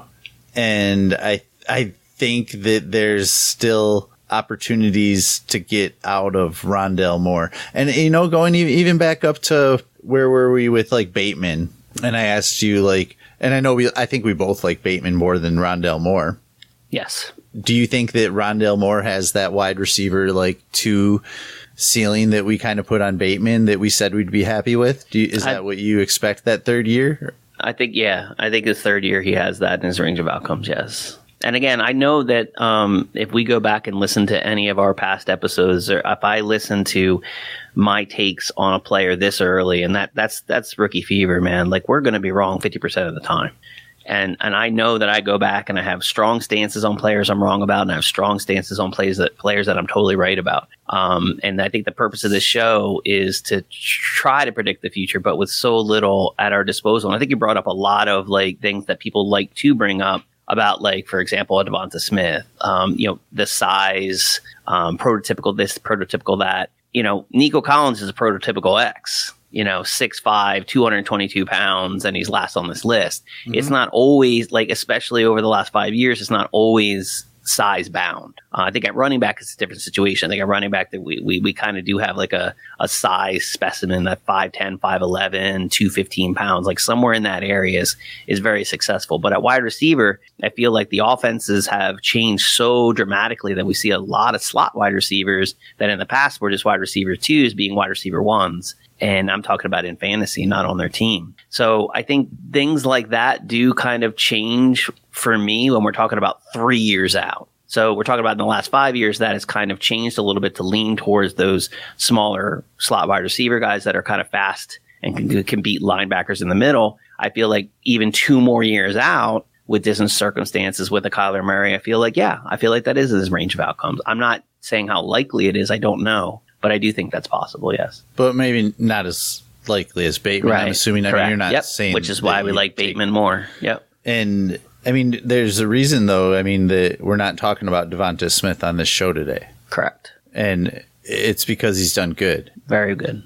And I I think that there's still opportunities to get out of Rondale Moore. And, you know, going even back up to where were we with, like, Bateman? And I asked you, like, and I know we, I think we both like Bateman more than Rondale Moore. Yes. Do you think that Rondale Moore has that wide receiver, like, two ceiling that we kind of put on Bateman that we said we'd be happy with? Do you, is I, that what you expect that third year? I think, yeah. I think the third year he has that in his range of outcomes, yes. And again, I know that um, if we go back and listen to any of our past episodes, or if I listen to my takes on a player this early, and that that's that's rookie fever, man. Like, we're going to be wrong fifty percent of the time. And and I know that I go back and I have strong stances on players I'm wrong about, and I have strong stances on players that players that I'm totally right about. Um, and I think the purpose of this show is to try to predict the future, but with so little at our disposal. And I think you brought up a lot of like things that people like to bring up about, like, for example, a Devonta Smith. Um, you know, the size, um, prototypical this, prototypical that. You know, Nico Collins is a prototypical X. You know, six five, two hundred twenty-two pounds, and he's last on this list. Mm-hmm. It's not always, like, especially over the last five years, it's not always size bound. Uh, I think at running back, it's a different situation. I think at running back, that we we, we kind of do have like a, a size specimen that five ten, five eleven, two fifteen pounds, like somewhere in that area is, is very successful. But at wide receiver, I feel like the offenses have changed so dramatically that we see a lot of slot wide receivers that in the past were just wide receiver twos being wide receiver ones. And I'm talking about in fantasy, not on their team. So I think things like that do kind of change for me when we're talking about three years out. So we're talking about in the last five years, that has kind of changed a little bit to lean towards those smaller slot wide receiver guys that are kind of fast and can, can beat linebackers in the middle. I feel like even two more years out with different circumstances with a Kyler Murray, I feel like, yeah, I feel like that is his range of outcomes. I'm not saying how likely it is. I don't know. But I do think that's possible, yes. But maybe not as likely as Bateman. Right. I'm assuming. I mean, you're not yep. saying, which is why we like Bateman more. Yep. And I mean, there's a reason, though. I mean, that we're not talking about Devonta Smith on this show today. Correct. And it's because he's done good. Very good.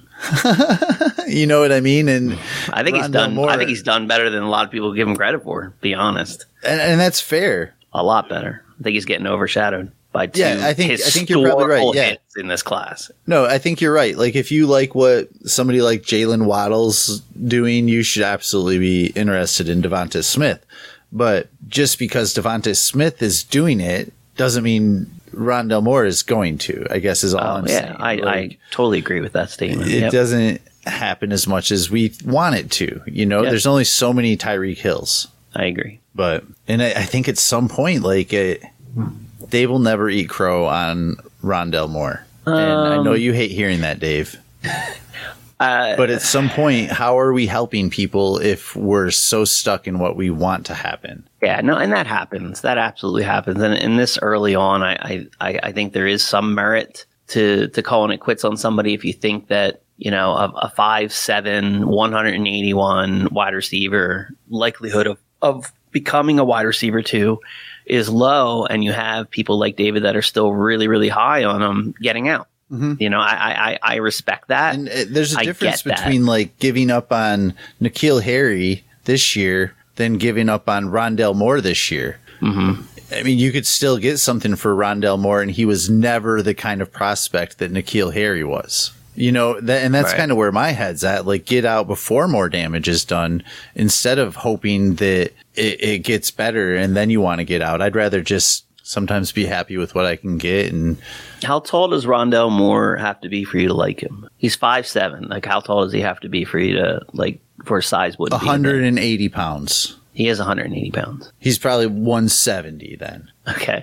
You know what I mean? And I think Rondale he's done. Moore, I think he's done better than a lot of people give him credit for. To be honest, and, and that's fair. A lot better. I think he's getting overshadowed by two yeah, I think, I think you're probably right. Yeah. hits in this class. No, I think you're right. Like, if you like what somebody like Jalen Waddle's doing, you should absolutely be interested in Devonta Smith. But just because Devonta Smith is doing it doesn't mean Rondale Moore is going to, I guess is all oh, I'm yeah, saying. I, like, I totally agree with that statement. It yep. doesn't happen as much as we want it to. You know, yep. There's only so many Tyreek Hills. I agree. But, and I, I think at some point, like, it, Dave will never eat crow on Rondale Moore. Um, and I know you hate hearing that, Dave. Uh, but at some point, how are we helping people if we're so stuck in what we want to happen? Yeah, no, and that happens. That absolutely happens. And in this early on, I, I, I think there is some merit to, to calling it quits on somebody if you think that, you know, a, a five seven, one eighty-one wide receiver likelihood of, of becoming a wide receiver too is low, and you have people like David that are still really, really high on him getting out. Mm-hmm. You know, I, I, I respect that. And uh, there's a I difference get between that. like giving up on N'Keal Harry this year than giving up on Rondale Moore this year. Mm-hmm. I mean, you could still get something for Rondale Moore, and he was never the kind of prospect that N'Keal Harry was. You know, that, and that's Right. kind of where my head's at. Like, get out before more damage is done instead of hoping that it, it gets better and then you want to get out. I'd rather just sometimes be happy with what I can get. And How tall does Rondale Moore have to be for you to like him? He's five seven. Like, how tall does he have to be for you to, like, for size would one hundred eighty pounds. He is one hundred eighty pounds. He's probably one seventy then. Okay.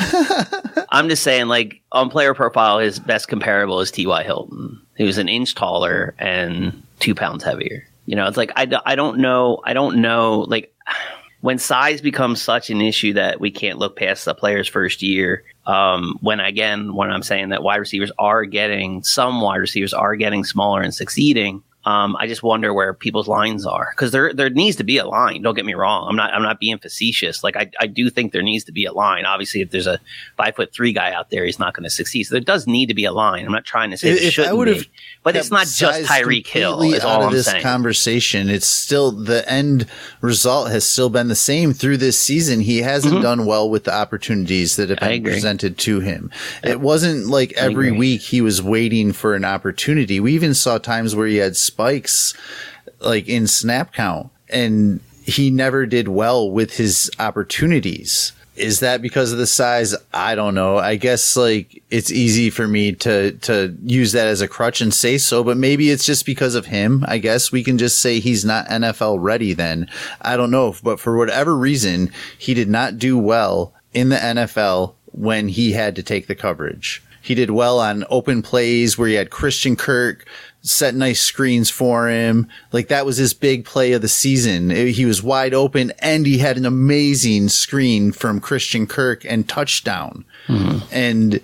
I'm just saying, like, on player profile, his best comparable is T Y. Hilton, who's an inch taller and two pounds heavier. You know, it's like, I, I don't know. I don't know. Like, when size becomes such an issue that we can't look past the player's first year, um, when, again, when I'm saying that wide receivers are getting, some wide receivers are getting smaller and succeeding, Um, I just wonder where people's lines are, because there there needs to be a line. Don't get me wrong. I'm not I'm not being facetious. Like, I, I do think there needs to be a line. Obviously, if there's a five foot three guy out there, he's not going to succeed. So there does need to be a line. I'm not trying to say it If I shouldn't would've be, but it's not just Tyreek Hill. Is all out of I'm this saying. conversation, it's still the end result has still been the same through this season. He hasn't Mm-hmm. done well with the opportunities that have I been agree. presented to him. It wasn't like every agree. week he was waiting for an opportunity. We even saw times where he had spikes, like in snap count, and he never did well with his opportunities. Is that because of the size? I don't know. I guess like it's easy for me to, to use that as a crutch and say so, but maybe it's just because of him. I guess we can just say he's not N F L ready then. I don't know. But for whatever reason, he did not do well in the N F L when he had to take the coverage. He did well on open plays where he had Christian Kirk set nice screens for him. Like, that was his big play of the season. He was wide open and he had an amazing screen from Christian Kirk and touchdown. Mm-hmm. And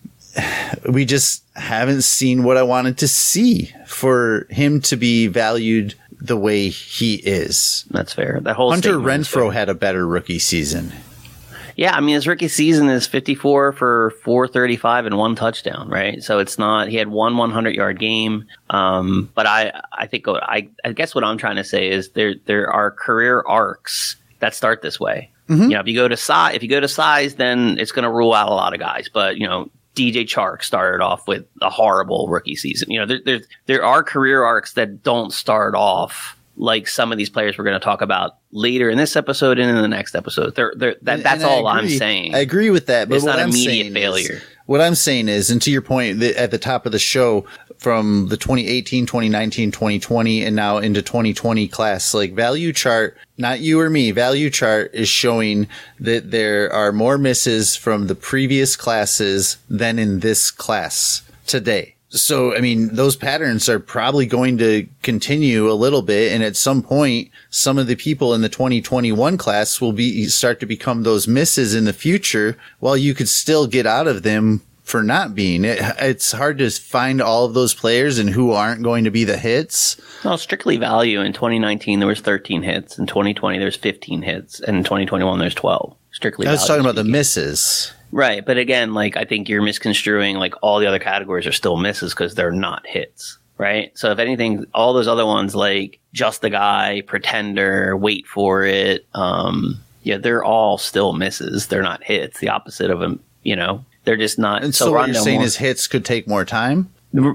we just haven't seen what I wanted to see for him to be valued the way he is. That's fair. That whole Hunter statement is fair. Renfro had a better rookie season. Yeah, I mean, his rookie season is fifty-four for four thirty-five and one touchdown, right? So it's not, he had one hundred-yard game. Um, but I, I think, I, I guess what I'm trying to say is there, there are career arcs that start this way. Mm-hmm. You know, if you go to size, if you go to size, then it's going to rule out a lot of guys. But, you know, D J Chark started off with a horrible rookie season. You know, there, there, there are career arcs that don't start off like some of these players we're going to talk about later in this episode and in the next episode. They're, they're, that, And- that's and I all I'm agree. saying. I agree with that, but It's what not I'm immediate saying failure. Is, what I'm saying is, and to your point, that at the top of the show, from the twenty eighteen, twenty nineteen, twenty twenty, and now into twenty twenty class, like value chart, not you or me, value chart is showing that there are more misses from the previous classes than in this class today. So, I mean, those patterns are probably going to continue a little bit. And at some point, some of the people in the twenty twenty-one class will be start to become those misses in the future, while you could still get out of them for not being. It, it's hard to find all of those players and who aren't going to be the hits. Well, strictly value, in twenty nineteen, there was thirteen hits. In twenty twenty, there's fifteen hits. And in twenty twenty-one, there's twelve. Strictly I was value talking about the speaking. misses. Right. But again, like, I think you're misconstruing, like, all the other categories are still misses because they're not hits. Right. So if anything, all those other ones, like Just the Guy, Pretender, Wait for It, um, yeah, they're all still misses. They're not hits. The opposite of them, you know, they're just not. And so, what you're Rondale saying Moore- is hits could take more time?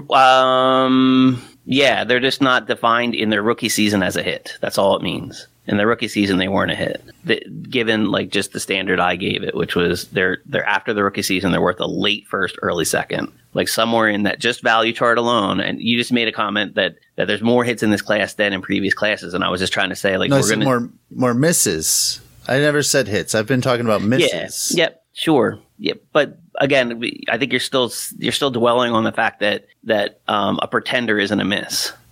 Um, yeah, they're just not defined in their rookie season as a hit. That's all it means. In their rookie season, they weren't a hit. The, given like just the standard I gave it, which was they're they're after the rookie season, they're worth a late first, early second, like somewhere in that just value chart alone. And you just made a comment that that there's more hits in this class than in previous classes, and I was just trying to say like No, I we're said gonna more, more misses. I never said hits. I've been talking about misses. Yeah. Yep. Sure. Yep. But again, I think you're still you're still dwelling on the fact that that um, a pretender isn't a miss.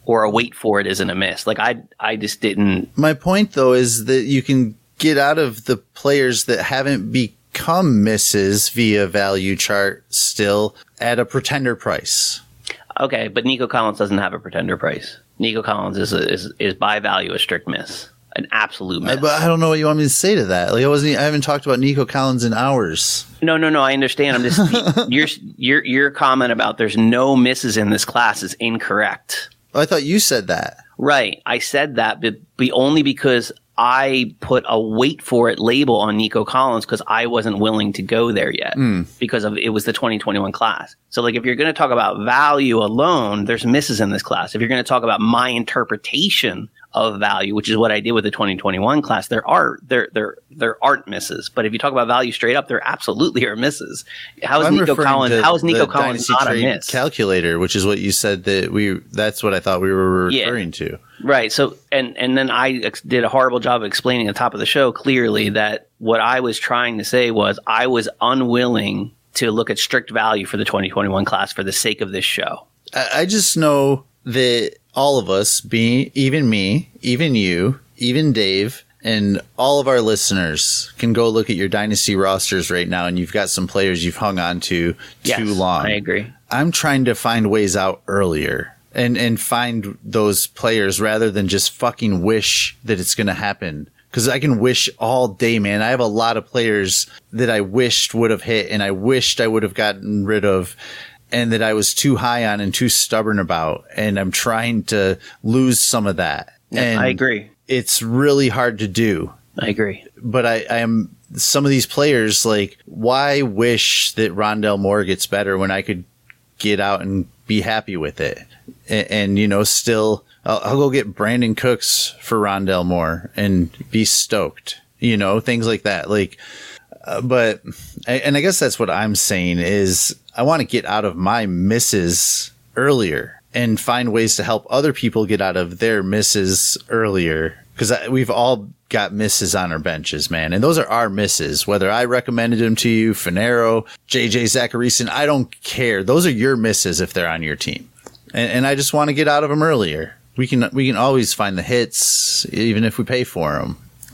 or a wait for it isn't a miss. Like I, I just didn't. My point though is that you can get out of the players that haven't become misses via value chart still at a pretender price. Okay, but Nico Collins doesn't have a pretender price. Nico Collins is a, is is by value a strict miss, an absolute miss. I, but I don't know what you want me to say to that. Like I wasn't. I haven't talked about Nico Collins in hours. No, no, no. I understand. I'm just your your your comment about there's no misses in this class is incorrect. I thought you said that. Right, I said that, but be only because I put a wait for it label on Nico Collins because I wasn't willing to go there yet mm. because of it was the twenty twenty-one class. So like if you're going to talk about value alone, there's misses in this class. If you're going to talk about my interpretation of value, which is what I did with the twenty twenty-one class, there are there there there aren't misses. But if you talk about value straight up, there absolutely are misses. How is I'm Nico Collins? How is Nico Collins Dynasty not a Trade miss? Calculator, which is what you said that we. That's what I thought we were referring yeah. to. Right. So, and, and then I ex- did a horrible job of explaining at the top of the show clearly that what I was trying to say was I was unwilling to look at strict value for the twenty twenty-one class for the sake of this show. I, I just know that all of us, being even me, even you, even Dave, and all of our listeners can go look at your dynasty rosters right now, and you've got some players you've hung on to yes, too long. I agree. I'm trying to find ways out earlier. And and find those players rather than just fucking wish that it's going to happen. Because I can wish all day, man. I have a lot of players that I wished would have hit and I wished I would have gotten rid of and that I was too high on and too stubborn about. And I'm trying to lose some of that. Yeah, and I agree. It's really hard to do. I agree. But I, I am some of these players, like, why wish that Rondale Moore gets better when I could get out and be happy with it? And, and you know, still, I'll, I'll go get Brandon Cooks for Rondale Moore and be stoked, you know, things like that. Like, uh, but, and I guess that's what I'm saying is I want to get out of my misses earlier and find ways to help other people get out of their misses earlier. Because we've all got misses on our benches, man. And those are our misses. Whether I recommended them to you, Finero, J J Zachariason, I don't care. Those are your misses if they're on your team. And, and I just want to get out of them earlier. We can we can always find the hits, even if we pay for them.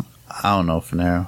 I don't know, Finero.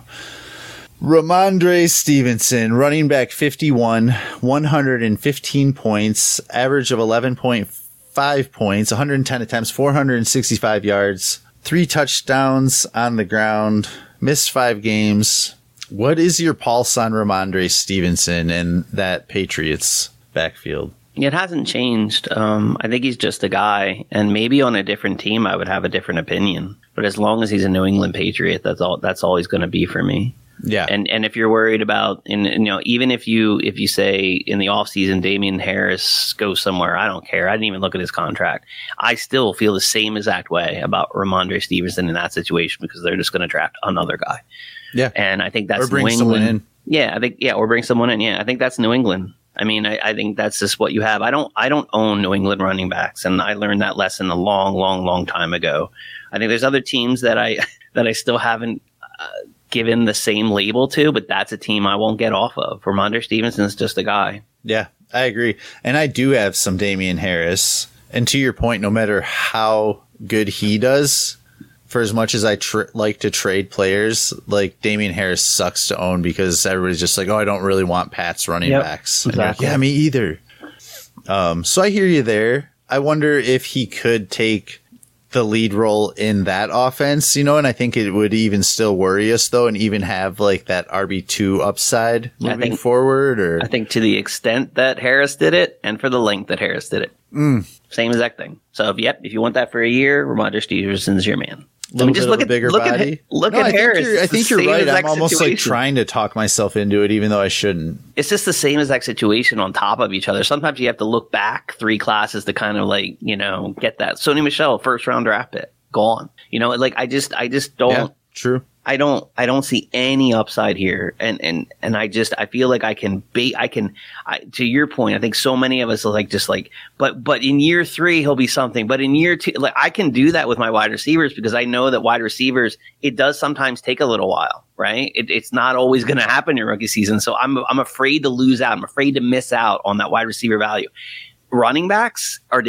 Ramondre Stevenson, running back fifty-one, one hundred fifteen points, average of eleven point five points, one hundred ten attempts, four hundred sixty-five yards, three touchdowns on the ground, missed five games. What is your pulse on Ramondre Stevenson and that Patriots backfield? It hasn't changed. Um, I think he's just a guy, and maybe on a different team I would have a different opinion. But as long as he's a New England Patriot, that's all. That's all he's going to be for me. Yeah. And and if you're worried about, and you know, even if you if you say in the offseason Damian Harris goes somewhere, I don't care. I didn't even look at his contract. I still feel the same exact way about Ramondre Stevenson in that situation because they're just going to draft another guy. Yeah. And I think that's or bring New England. someone in. Yeah, I think yeah, or bring someone in. Yeah, I think that's New England. I mean, I, I think that's just what you have. I don't I don't own New England running backs, and I learned that lesson a long, long, long time ago. I think there's other teams that I that I still haven't uh, given the same label to, but that's a team I won't get off of. Ramondre Stevenson's just a guy. Yeah, I agree. And I do have some Damian Harris. And to your point, no matter how good he does, for as much as I tr- like to trade players, like Damian Harris sucks to own because everybody's just like, oh, I don't really want Pat's running yep, backs. Exactly. Like, yeah, me either. Um, so I hear you there. I wonder if he could take the lead role in that offense, you know, and I think it would even still worry us though, and even have like that R B two upside moving think, forward. Or I think to the extent that Harris did it, and for the length that Harris did it, mm. same exact thing. So, yep, if you want that for a year, Ramondre Stevenson's your man. I mean, just look at bigger look body. At, look no, at I Harris. Think I think you're right. I'm almost situation. like trying to talk myself into it, even though I shouldn't. It's just the same exact situation on top of each other. Sometimes you have to look back three classes to kind of like, you know, get that. Sony Michel, first round draft pick, gone. You know, like I just, I just don't. Yeah, true. I don't, I don't see any upside here, and and and I just, I feel like I can bait, I can. I, to your point, I think so many of us are like just like, but but in year three he'll be something, but in year two, like I can do that with my wide receivers because I know that wide receivers, it does sometimes take a little while, right? It, it's not always going to happen in rookie season, so I'm I'm afraid to lose out. I'm afraid to miss out on that wide receiver value. Running backs are different.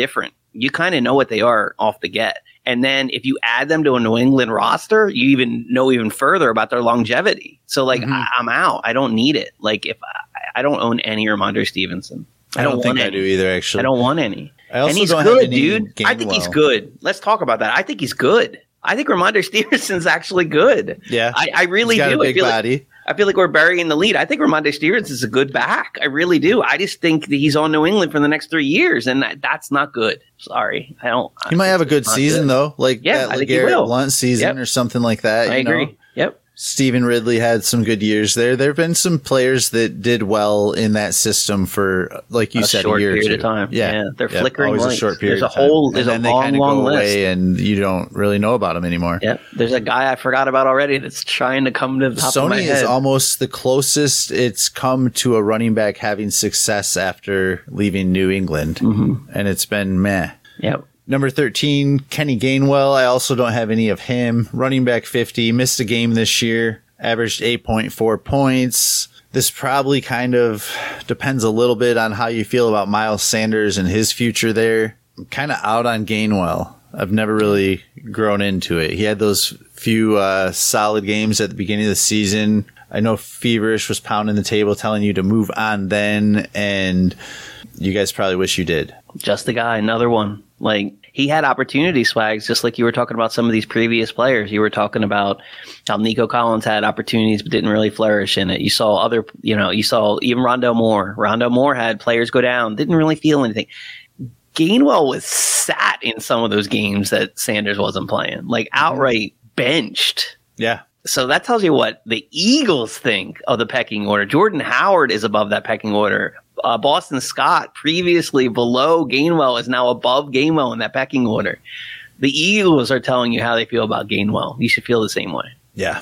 You kind of know what they are off the get. And then if you add them to a New England roster, you even know even further about their longevity. So, like, mm-hmm. I, I'm out. I don't need it. Like, if I, I don't own any Ramondre Stevenson. I, I don't, don't think I do either, actually. I don't want any. I also and he's don't good, have any dude. I think he's good. Let's talk about that. I think he's good. I think Ramondre Stevenson's actually good. Yeah. I, I really he's got do. A big I feel body. Like, I feel like we're burying the lead. I think Ramondre Stevenson's a good back. I really do. I just think that he's on New England for the next three years, and that, that's not good. Sorry. I don't. He might have a good season, good. though. Like yeah, that I think LeGarrette he will. Blount season yep. or something like that. I you agree. Know? Yep. Stephen Ridley had some good years there. There have been some players that did well in that system for, like you a said, short a year period or two. of time. Yeah, yeah they're yep. flickering. Always lights. a short period. There's a of time. whole, there's and a then long, they kind of long go list. away, and you don't really know about them anymore. Yep. There's a guy I forgot about already that's trying to come to the top Sony of my head. is almost the closest it's come to a running back having success after leaving New England, mm-hmm. and it's been meh. Yep. Number thirteen, Kenny Gainwell. I also don't have any of him. Running back fifty, missed a game this year, averaged eight point four points. This probably kind of depends a little bit on how you feel about Miles Sanders and his future there. I'm kind of out on Gainwell. I've never really grown into it. He had those few uh, solid games at the beginning of the season. I know Feverish was pounding the table telling you to move on then, and you guys probably wish you did. Just the guy, another one. Like, he had opportunity swags, just like you were talking about some of these previous players. You were talking about how Nico Collins had opportunities but didn't really flourish in it. You saw other, you know, you saw even Rondell Moore. Rondell Moore had players go down, didn't really feel anything. Gainwell was sat in some of those games that Sanders wasn't playing, like outright benched. Yeah. So that tells you what the Eagles think of the pecking order. Jordan Howard is above that pecking order. Uh, Boston Scott, previously below Gainwell, is now above Gainwell in that pecking order. The Eagles are telling you how they feel about Gainwell. You should feel the same way. Yeah.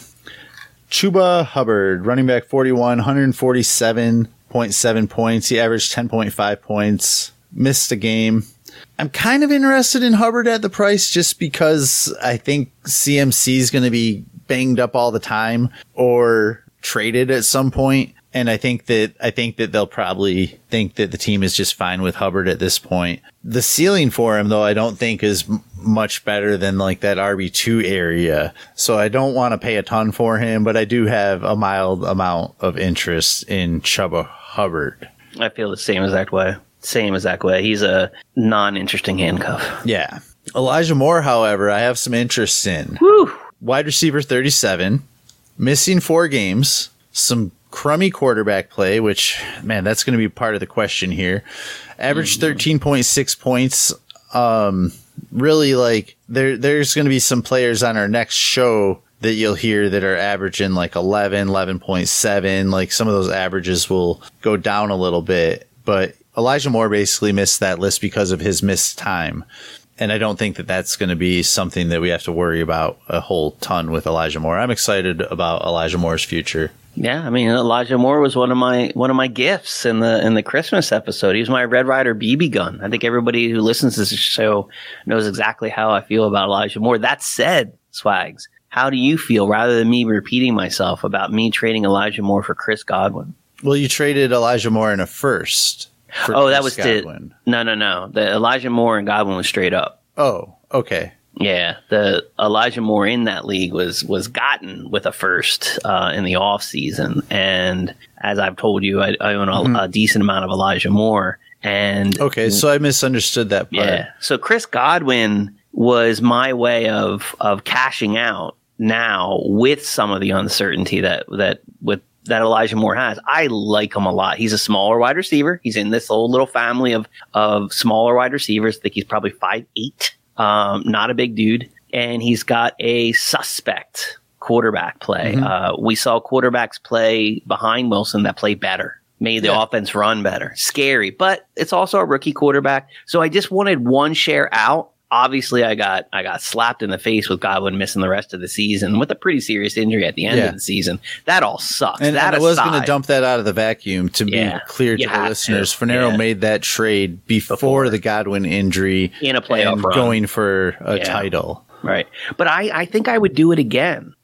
Chuba Hubbard, running back forty-one, one forty-seven point seven points. He averaged ten point five points. Missed a game. I'm kind of interested in Hubbard at the price just because I think C M C is going to be banged up all the time or traded at some point. And I think that I think that they'll probably think that the team is just fine with Hubbard at this point. The ceiling for him, though, I don't think is m- much better than like that R B two area. So I don't want to pay a ton for him, but I do have a mild amount of interest in Chuba Hubbard. I feel the same exact way. Same exact way. He's a non-interesting handcuff. Yeah. Elijah Moore, however, I have some interest in. Woo! Wide receiver thirty-seven, missing four games, some crummy quarterback play, which, man, that's going to be part of the question here. Averaged thirteen point six points. Um, really, like, there, there's going to be some players on our next show that you'll hear that are averaging like eleven, eleven point seven. Like, some of those averages will go down a little bit. But Elijah Moore basically missed that list because of his missed time. And I don't think that that's going to be something that we have to worry about a whole ton with Elijah Moore. I'm excited about Elijah Moore's future. Yeah, I mean, Elijah Moore was one of my one of my gifts in the in the Christmas episode. He was my Red Ryder B B gun. I think everybody who listens to this show knows exactly how I feel about Elijah Moore. That said, Swags, how do you feel, rather than me repeating myself, about me trading Elijah Moore for Chris Godwin? Well, you traded Elijah Moore in a first. For oh, Chris that was Godwin. the no, no, no. The Elijah Moore and Godwin was straight up. Oh, okay. Yeah, the Elijah Moore in that league was was gotten with a first uh, in the off season, and as I've told you, I, I own a, mm-hmm. a decent amount of Elijah Moore. And okay, so I misunderstood that part. Yeah, so Chris Godwin was my way of of cashing out now with some of the uncertainty that that with. that Elijah Moore has. I like him a lot. He's a smaller wide receiver. He's in this old little family of, of smaller wide receivers. I think he's probably five eight, um, not a big dude. And he's got a suspect quarterback play. Mm-hmm. Uh, we saw quarterbacks play behind Wilson that play better, made the yeah. offense run better. Scary, but it's also a rookie quarterback. So I just wanted one share out. Obviously, I got I got slapped in the face with Godwin missing the rest of the season with a pretty serious injury at the end yeah. of the season. That all sucks. And, that and I was going to dump that out of the vacuum to yeah, be clear to the listeners. To. Fanaro yeah. made that trade before, before the Godwin injury in a playoff and run. going for a yeah. title. Right. But I, I think I would do it again.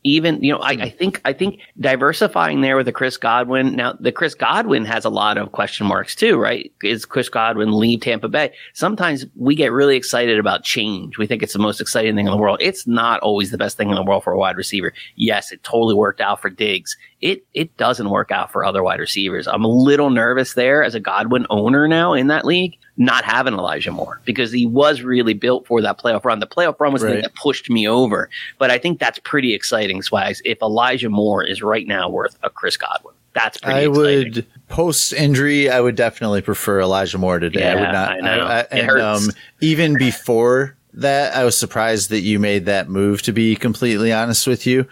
even, you know, I, I think I think diversifying there with the Chris Godwin. Now, the Chris Godwin has a lot of question marks too, right? Is Chris Godwin leave Tampa Bay? Sometimes we get really excited about change. We think it's the most exciting thing in the world. It's not always the best thing in the world for a wide receiver. Yes, it totally worked out for Diggs. It it doesn't work out for other wide receivers. I'm a little nervous there as a Godwin owner now in that league, not having Elijah Moore, because he was really built for that playoff run. The playoff run was the Right. thing that pushed me over. But I think that's pretty exciting, Swags, if Elijah Moore is right now worth a Chris Godwin. That's pretty I exciting. would post injury. I would definitely prefer Elijah Moore today. I Yeah, would not. I know. I, I, It and, hurts. Um, even before that, I was surprised that you made that move. To be completely honest with you,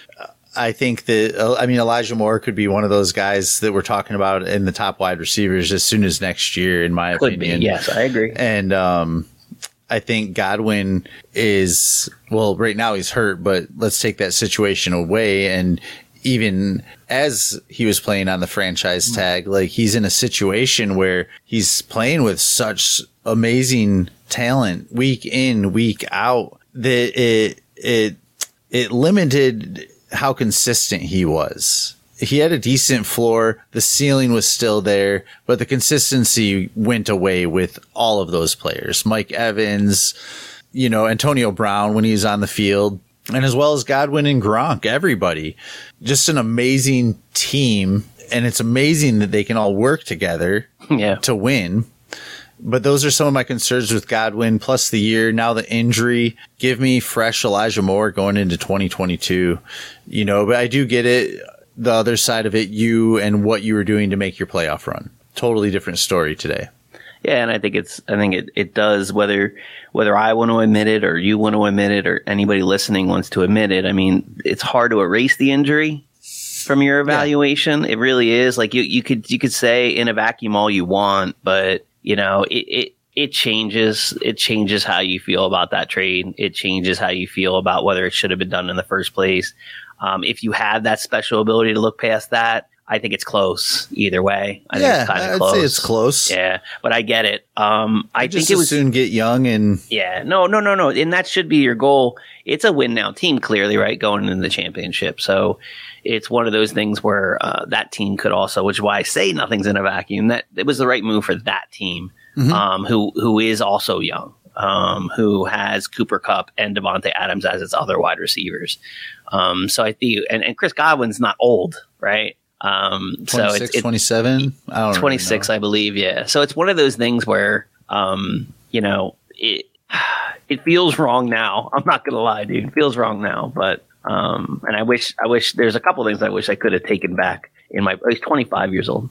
I think that uh, I mean Elijah Moore could be one of those guys that we're talking about in the top wide receivers as soon as next year, in my Could opinion. be. Yes, I agree. And um, I think Godwin is, well, right now he's hurt, but let's take that situation away. And even as he was playing on the franchise tag, like he's in a situation where he's playing with such amazing talent week in, week out, that it, it, it limited how consistent he was. He had a decent floor. The ceiling was still there, but the consistency went away with all of those players. Mike Evans, you know, Antonio Brown when he was on the field, and as well as Godwin and Gronk, everybody. Just an amazing team, and it's amazing that they can all work together Yeah. to win. But those are some of my concerns with Godwin, plus the year, now the injury. Give me fresh Elijah Moore going into twenty twenty-two. You know, but I do get it. The other side of it, you and what you were doing to make your playoff run. Totally different story today. Yeah, and I think it's I think it, it does, whether whether I want to admit it or you want to admit it or anybody listening wants to admit it. I mean, it's hard to erase the injury from your evaluation. Yeah. It really is. Like you, you could you could say in a vacuum all you want, but you know, it, it it changes it changes how you feel about that trade. It changes how you feel about whether it should have been done in the first place. Um, if you have that special ability to look past that, I think it's close either way. I yeah, think it's kind of I'd close. say it's close. Yeah, but I get it. Um, I just think it was soon get young and yeah. No, no, no, no. And that should be your goal. It's a win now team, clearly, right? Going into the championship. So it's one of those things where uh, that team could also, which is why I say nothing's in a vacuum. That it was the right move for that team, mm-hmm. um, who who is also young, um, who has Cooper Kupp and Devontae Adams as its other wide receivers. Um, so I think, and, and Chris Godwin's not old, right? Um, so it's, it's twenty-seven, I don't twenty-six, really I believe. Yeah. So it's one of those things where, um, you know, it, it feels wrong now. I'm not going to lie, dude. It feels wrong now, but, um, and I wish, I wish there's a couple things I wish I could have taken back in my, I was twenty-five years old.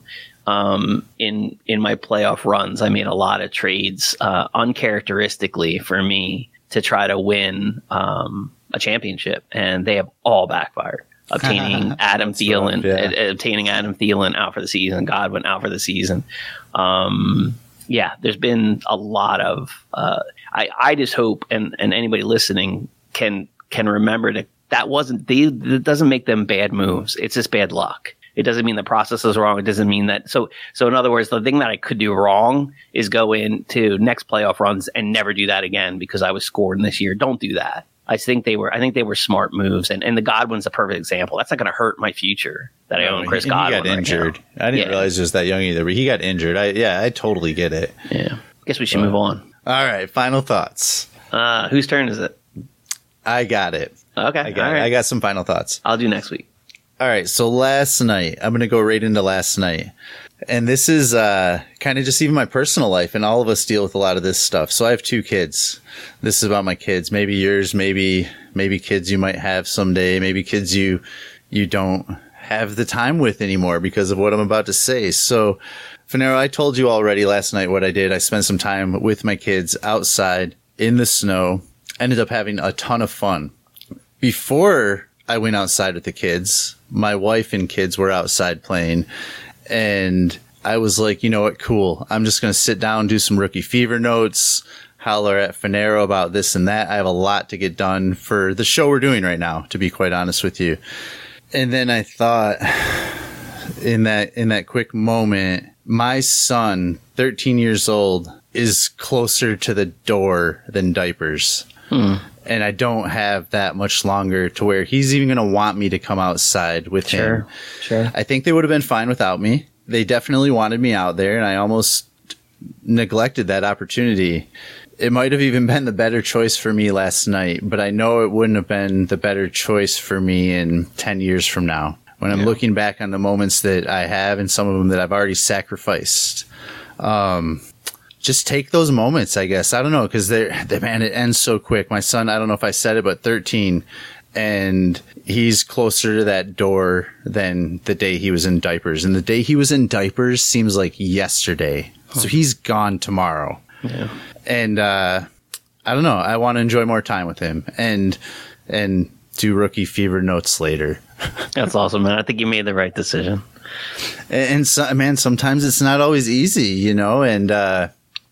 Um, in, in my playoff runs, I made a lot of trades, uh, uncharacteristically for me to try to win, um, a championship, and they have all backfired. Obtaining Adam Thielen, rough, yeah. obtaining Adam Thielen out for the season, Godwin out for the season. Um, yeah, there's been a lot of. Uh, I I just hope, and and anybody listening can can remember that that wasn't. They, that doesn't make them bad moves. It's just bad luck. It doesn't mean the process is wrong. It doesn't mean that. So so in other words, the thing that I could do wrong is go into next playoff runs and never do that again because I was scoring this year. Don't do that. I think they were. I think they were smart moves, and, and the Godwin's a perfect example. That's not going to hurt my future that I own Chris and Godwin. He got right injured. now. I didn't Yeah. realize he was that young either, but he got injured. I yeah, I totally get it. Yeah, guess we should move on. All right, final thoughts. Uh, whose turn is it? I got it. Okay, I got. all right. I got some final thoughts. I'll do next week. All right, so last night, I'm going to go right into last night. And this is uh, kind of just even my personal life, and all of us deal with a lot of this stuff. So I have two kids. This is about my kids. Maybe yours, maybe maybe kids you might have someday, maybe kids you you don't have the time with anymore because of what I'm about to say. So, Finero, I told you already last night what I did. I spent some time with my kids outside in the snow. Ended up having a ton of fun. Before I went outside with the kids, my wife and kids were outside playing, and I was like, you know what, cool. I'm just going to sit down, do some Rookie Fever notes, holler at Finero about this and that. I have a lot to get done for the show we're doing right now, to be quite honest with you. And then I thought, in that in that quick moment, my son, thirteen years old, is closer to the door than diapers. Hmm. And I don't have that much longer to where he's even going to want me to come outside with Sure, him. sure. I think they would have been fine without me. They definitely wanted me out there, and I almost neglected that opportunity. It might have even been the better choice for me last night, but I know it wouldn't have been the better choice for me in ten years from now. When I'm Yeah. looking back on the moments that I have and some of them that I've already sacrificed. Um, just take those moments, I guess. I don't know, because they're, they, man, it ends so quick. My son, I don't know if I said it, but thirteen, and he's closer to that door than the day he was in diapers. And the day he was in diapers seems like yesterday. Huh. So he's gone tomorrow. Yeah. And uh, I don't know. I want to enjoy more time with him and and do Rookie Fever notes later. That's awesome, man. I think you made the right decision. And, and so, man, sometimes it's not always easy, you know, and uh,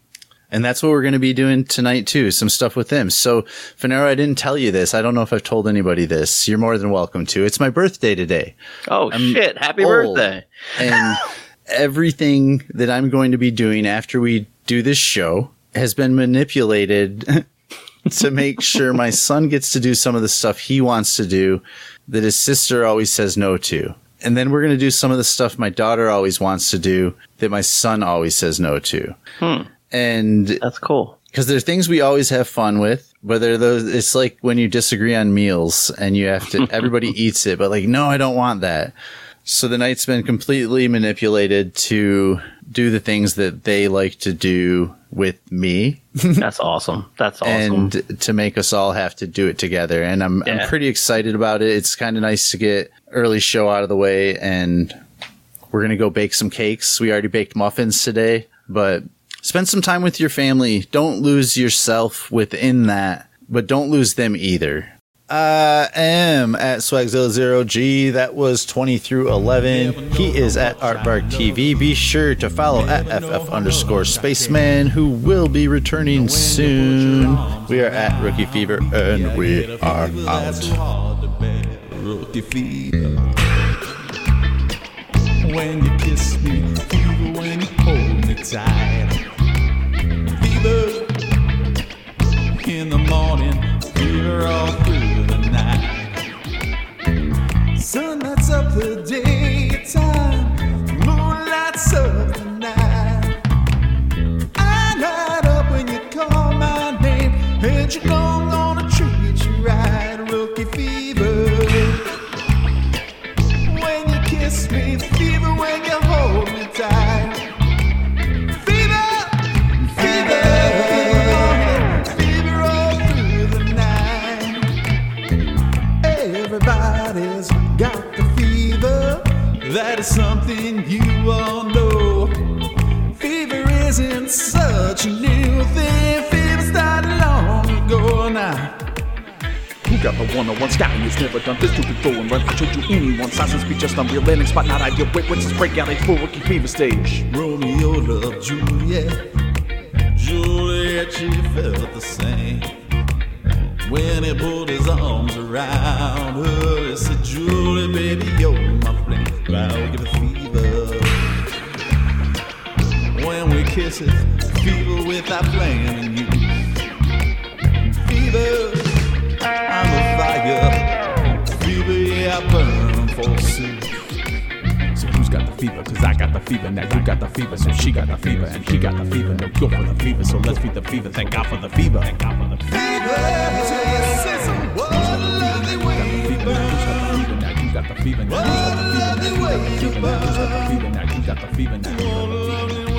and that's what we're going to be doing tonight, too. Some stuff with him. So, Finero, I didn't tell you this. I don't know if I've told anybody this. You're more than welcome to. It's my birthday today. Oh, I'm shit. Happy old, birthday. And everything that I'm going to be doing after we do this show has been manipulated to make sure my son gets to do some of the stuff he wants to do that his sister always says no to. And then we're going to do some of the stuff my daughter always wants to do that my son always says no to. Hmm. And That's cool. because there are things we always have fun with, but they're those, it's like when you disagree on meals and you have to, everybody eats it, but like, no, I don't want that. So the night's been completely manipulated to do the things that they like to do with me. That's awesome. That's awesome. And to make us all have to do it together. And I'm, Yeah. I'm pretty excited about it. It's kind of nice to get early show out of the way, and we're going to go bake some cakes. We already baked muffins today, but spend some time with your family. Don't lose yourself within that, but don't lose them either. I am at Swagzilla zero G. That was twenty through eleven. He is at Artbark T V. Be sure to follow at F F underscore Spaceman, who will be returning soon. We are at Rookie Fever, and we are out. Rookie Fever. When you kiss me, fever when you hold me tight. Fever in the morning, fever all through the night. Sun lights up the daytime, moon lights up the night. I light up when you call my name, and you know I'm gonna treat you right. Rookie Fever. When you kiss me, fever when you hold me tight. Fever, fever, fever all through the night. Everybody's got the fever. That is something you all know. Fever isn't such a new thing. Fever started long ago now. Who got the one-on-one scouting who's never done this to before and run? I showed you anyone. Size and speed just unreal landing spot, not ideal. Wait, what's this breakout? It's full Rookie Fever stage. Romeo loved Juliet. Juliet, she felt the same. When he pulled his arms around her, he said, Julie, baby, you're my flame. I'll give it fever. When we kiss it, fever without blaming you. Fever, I'm a fire. Fever, yeah, I burn forsooth. So who's got the fever? Cause I got the fever. Now you got the fever. So she got the fever and he got the fever. No cure for the fever. So let's feed the fever. Thank God for the fever. Thank God for the fever. Now you got the fever. Now you got the fever. Now you got the fever. Now you got the fever. Now you got the fever. Now you got the fever.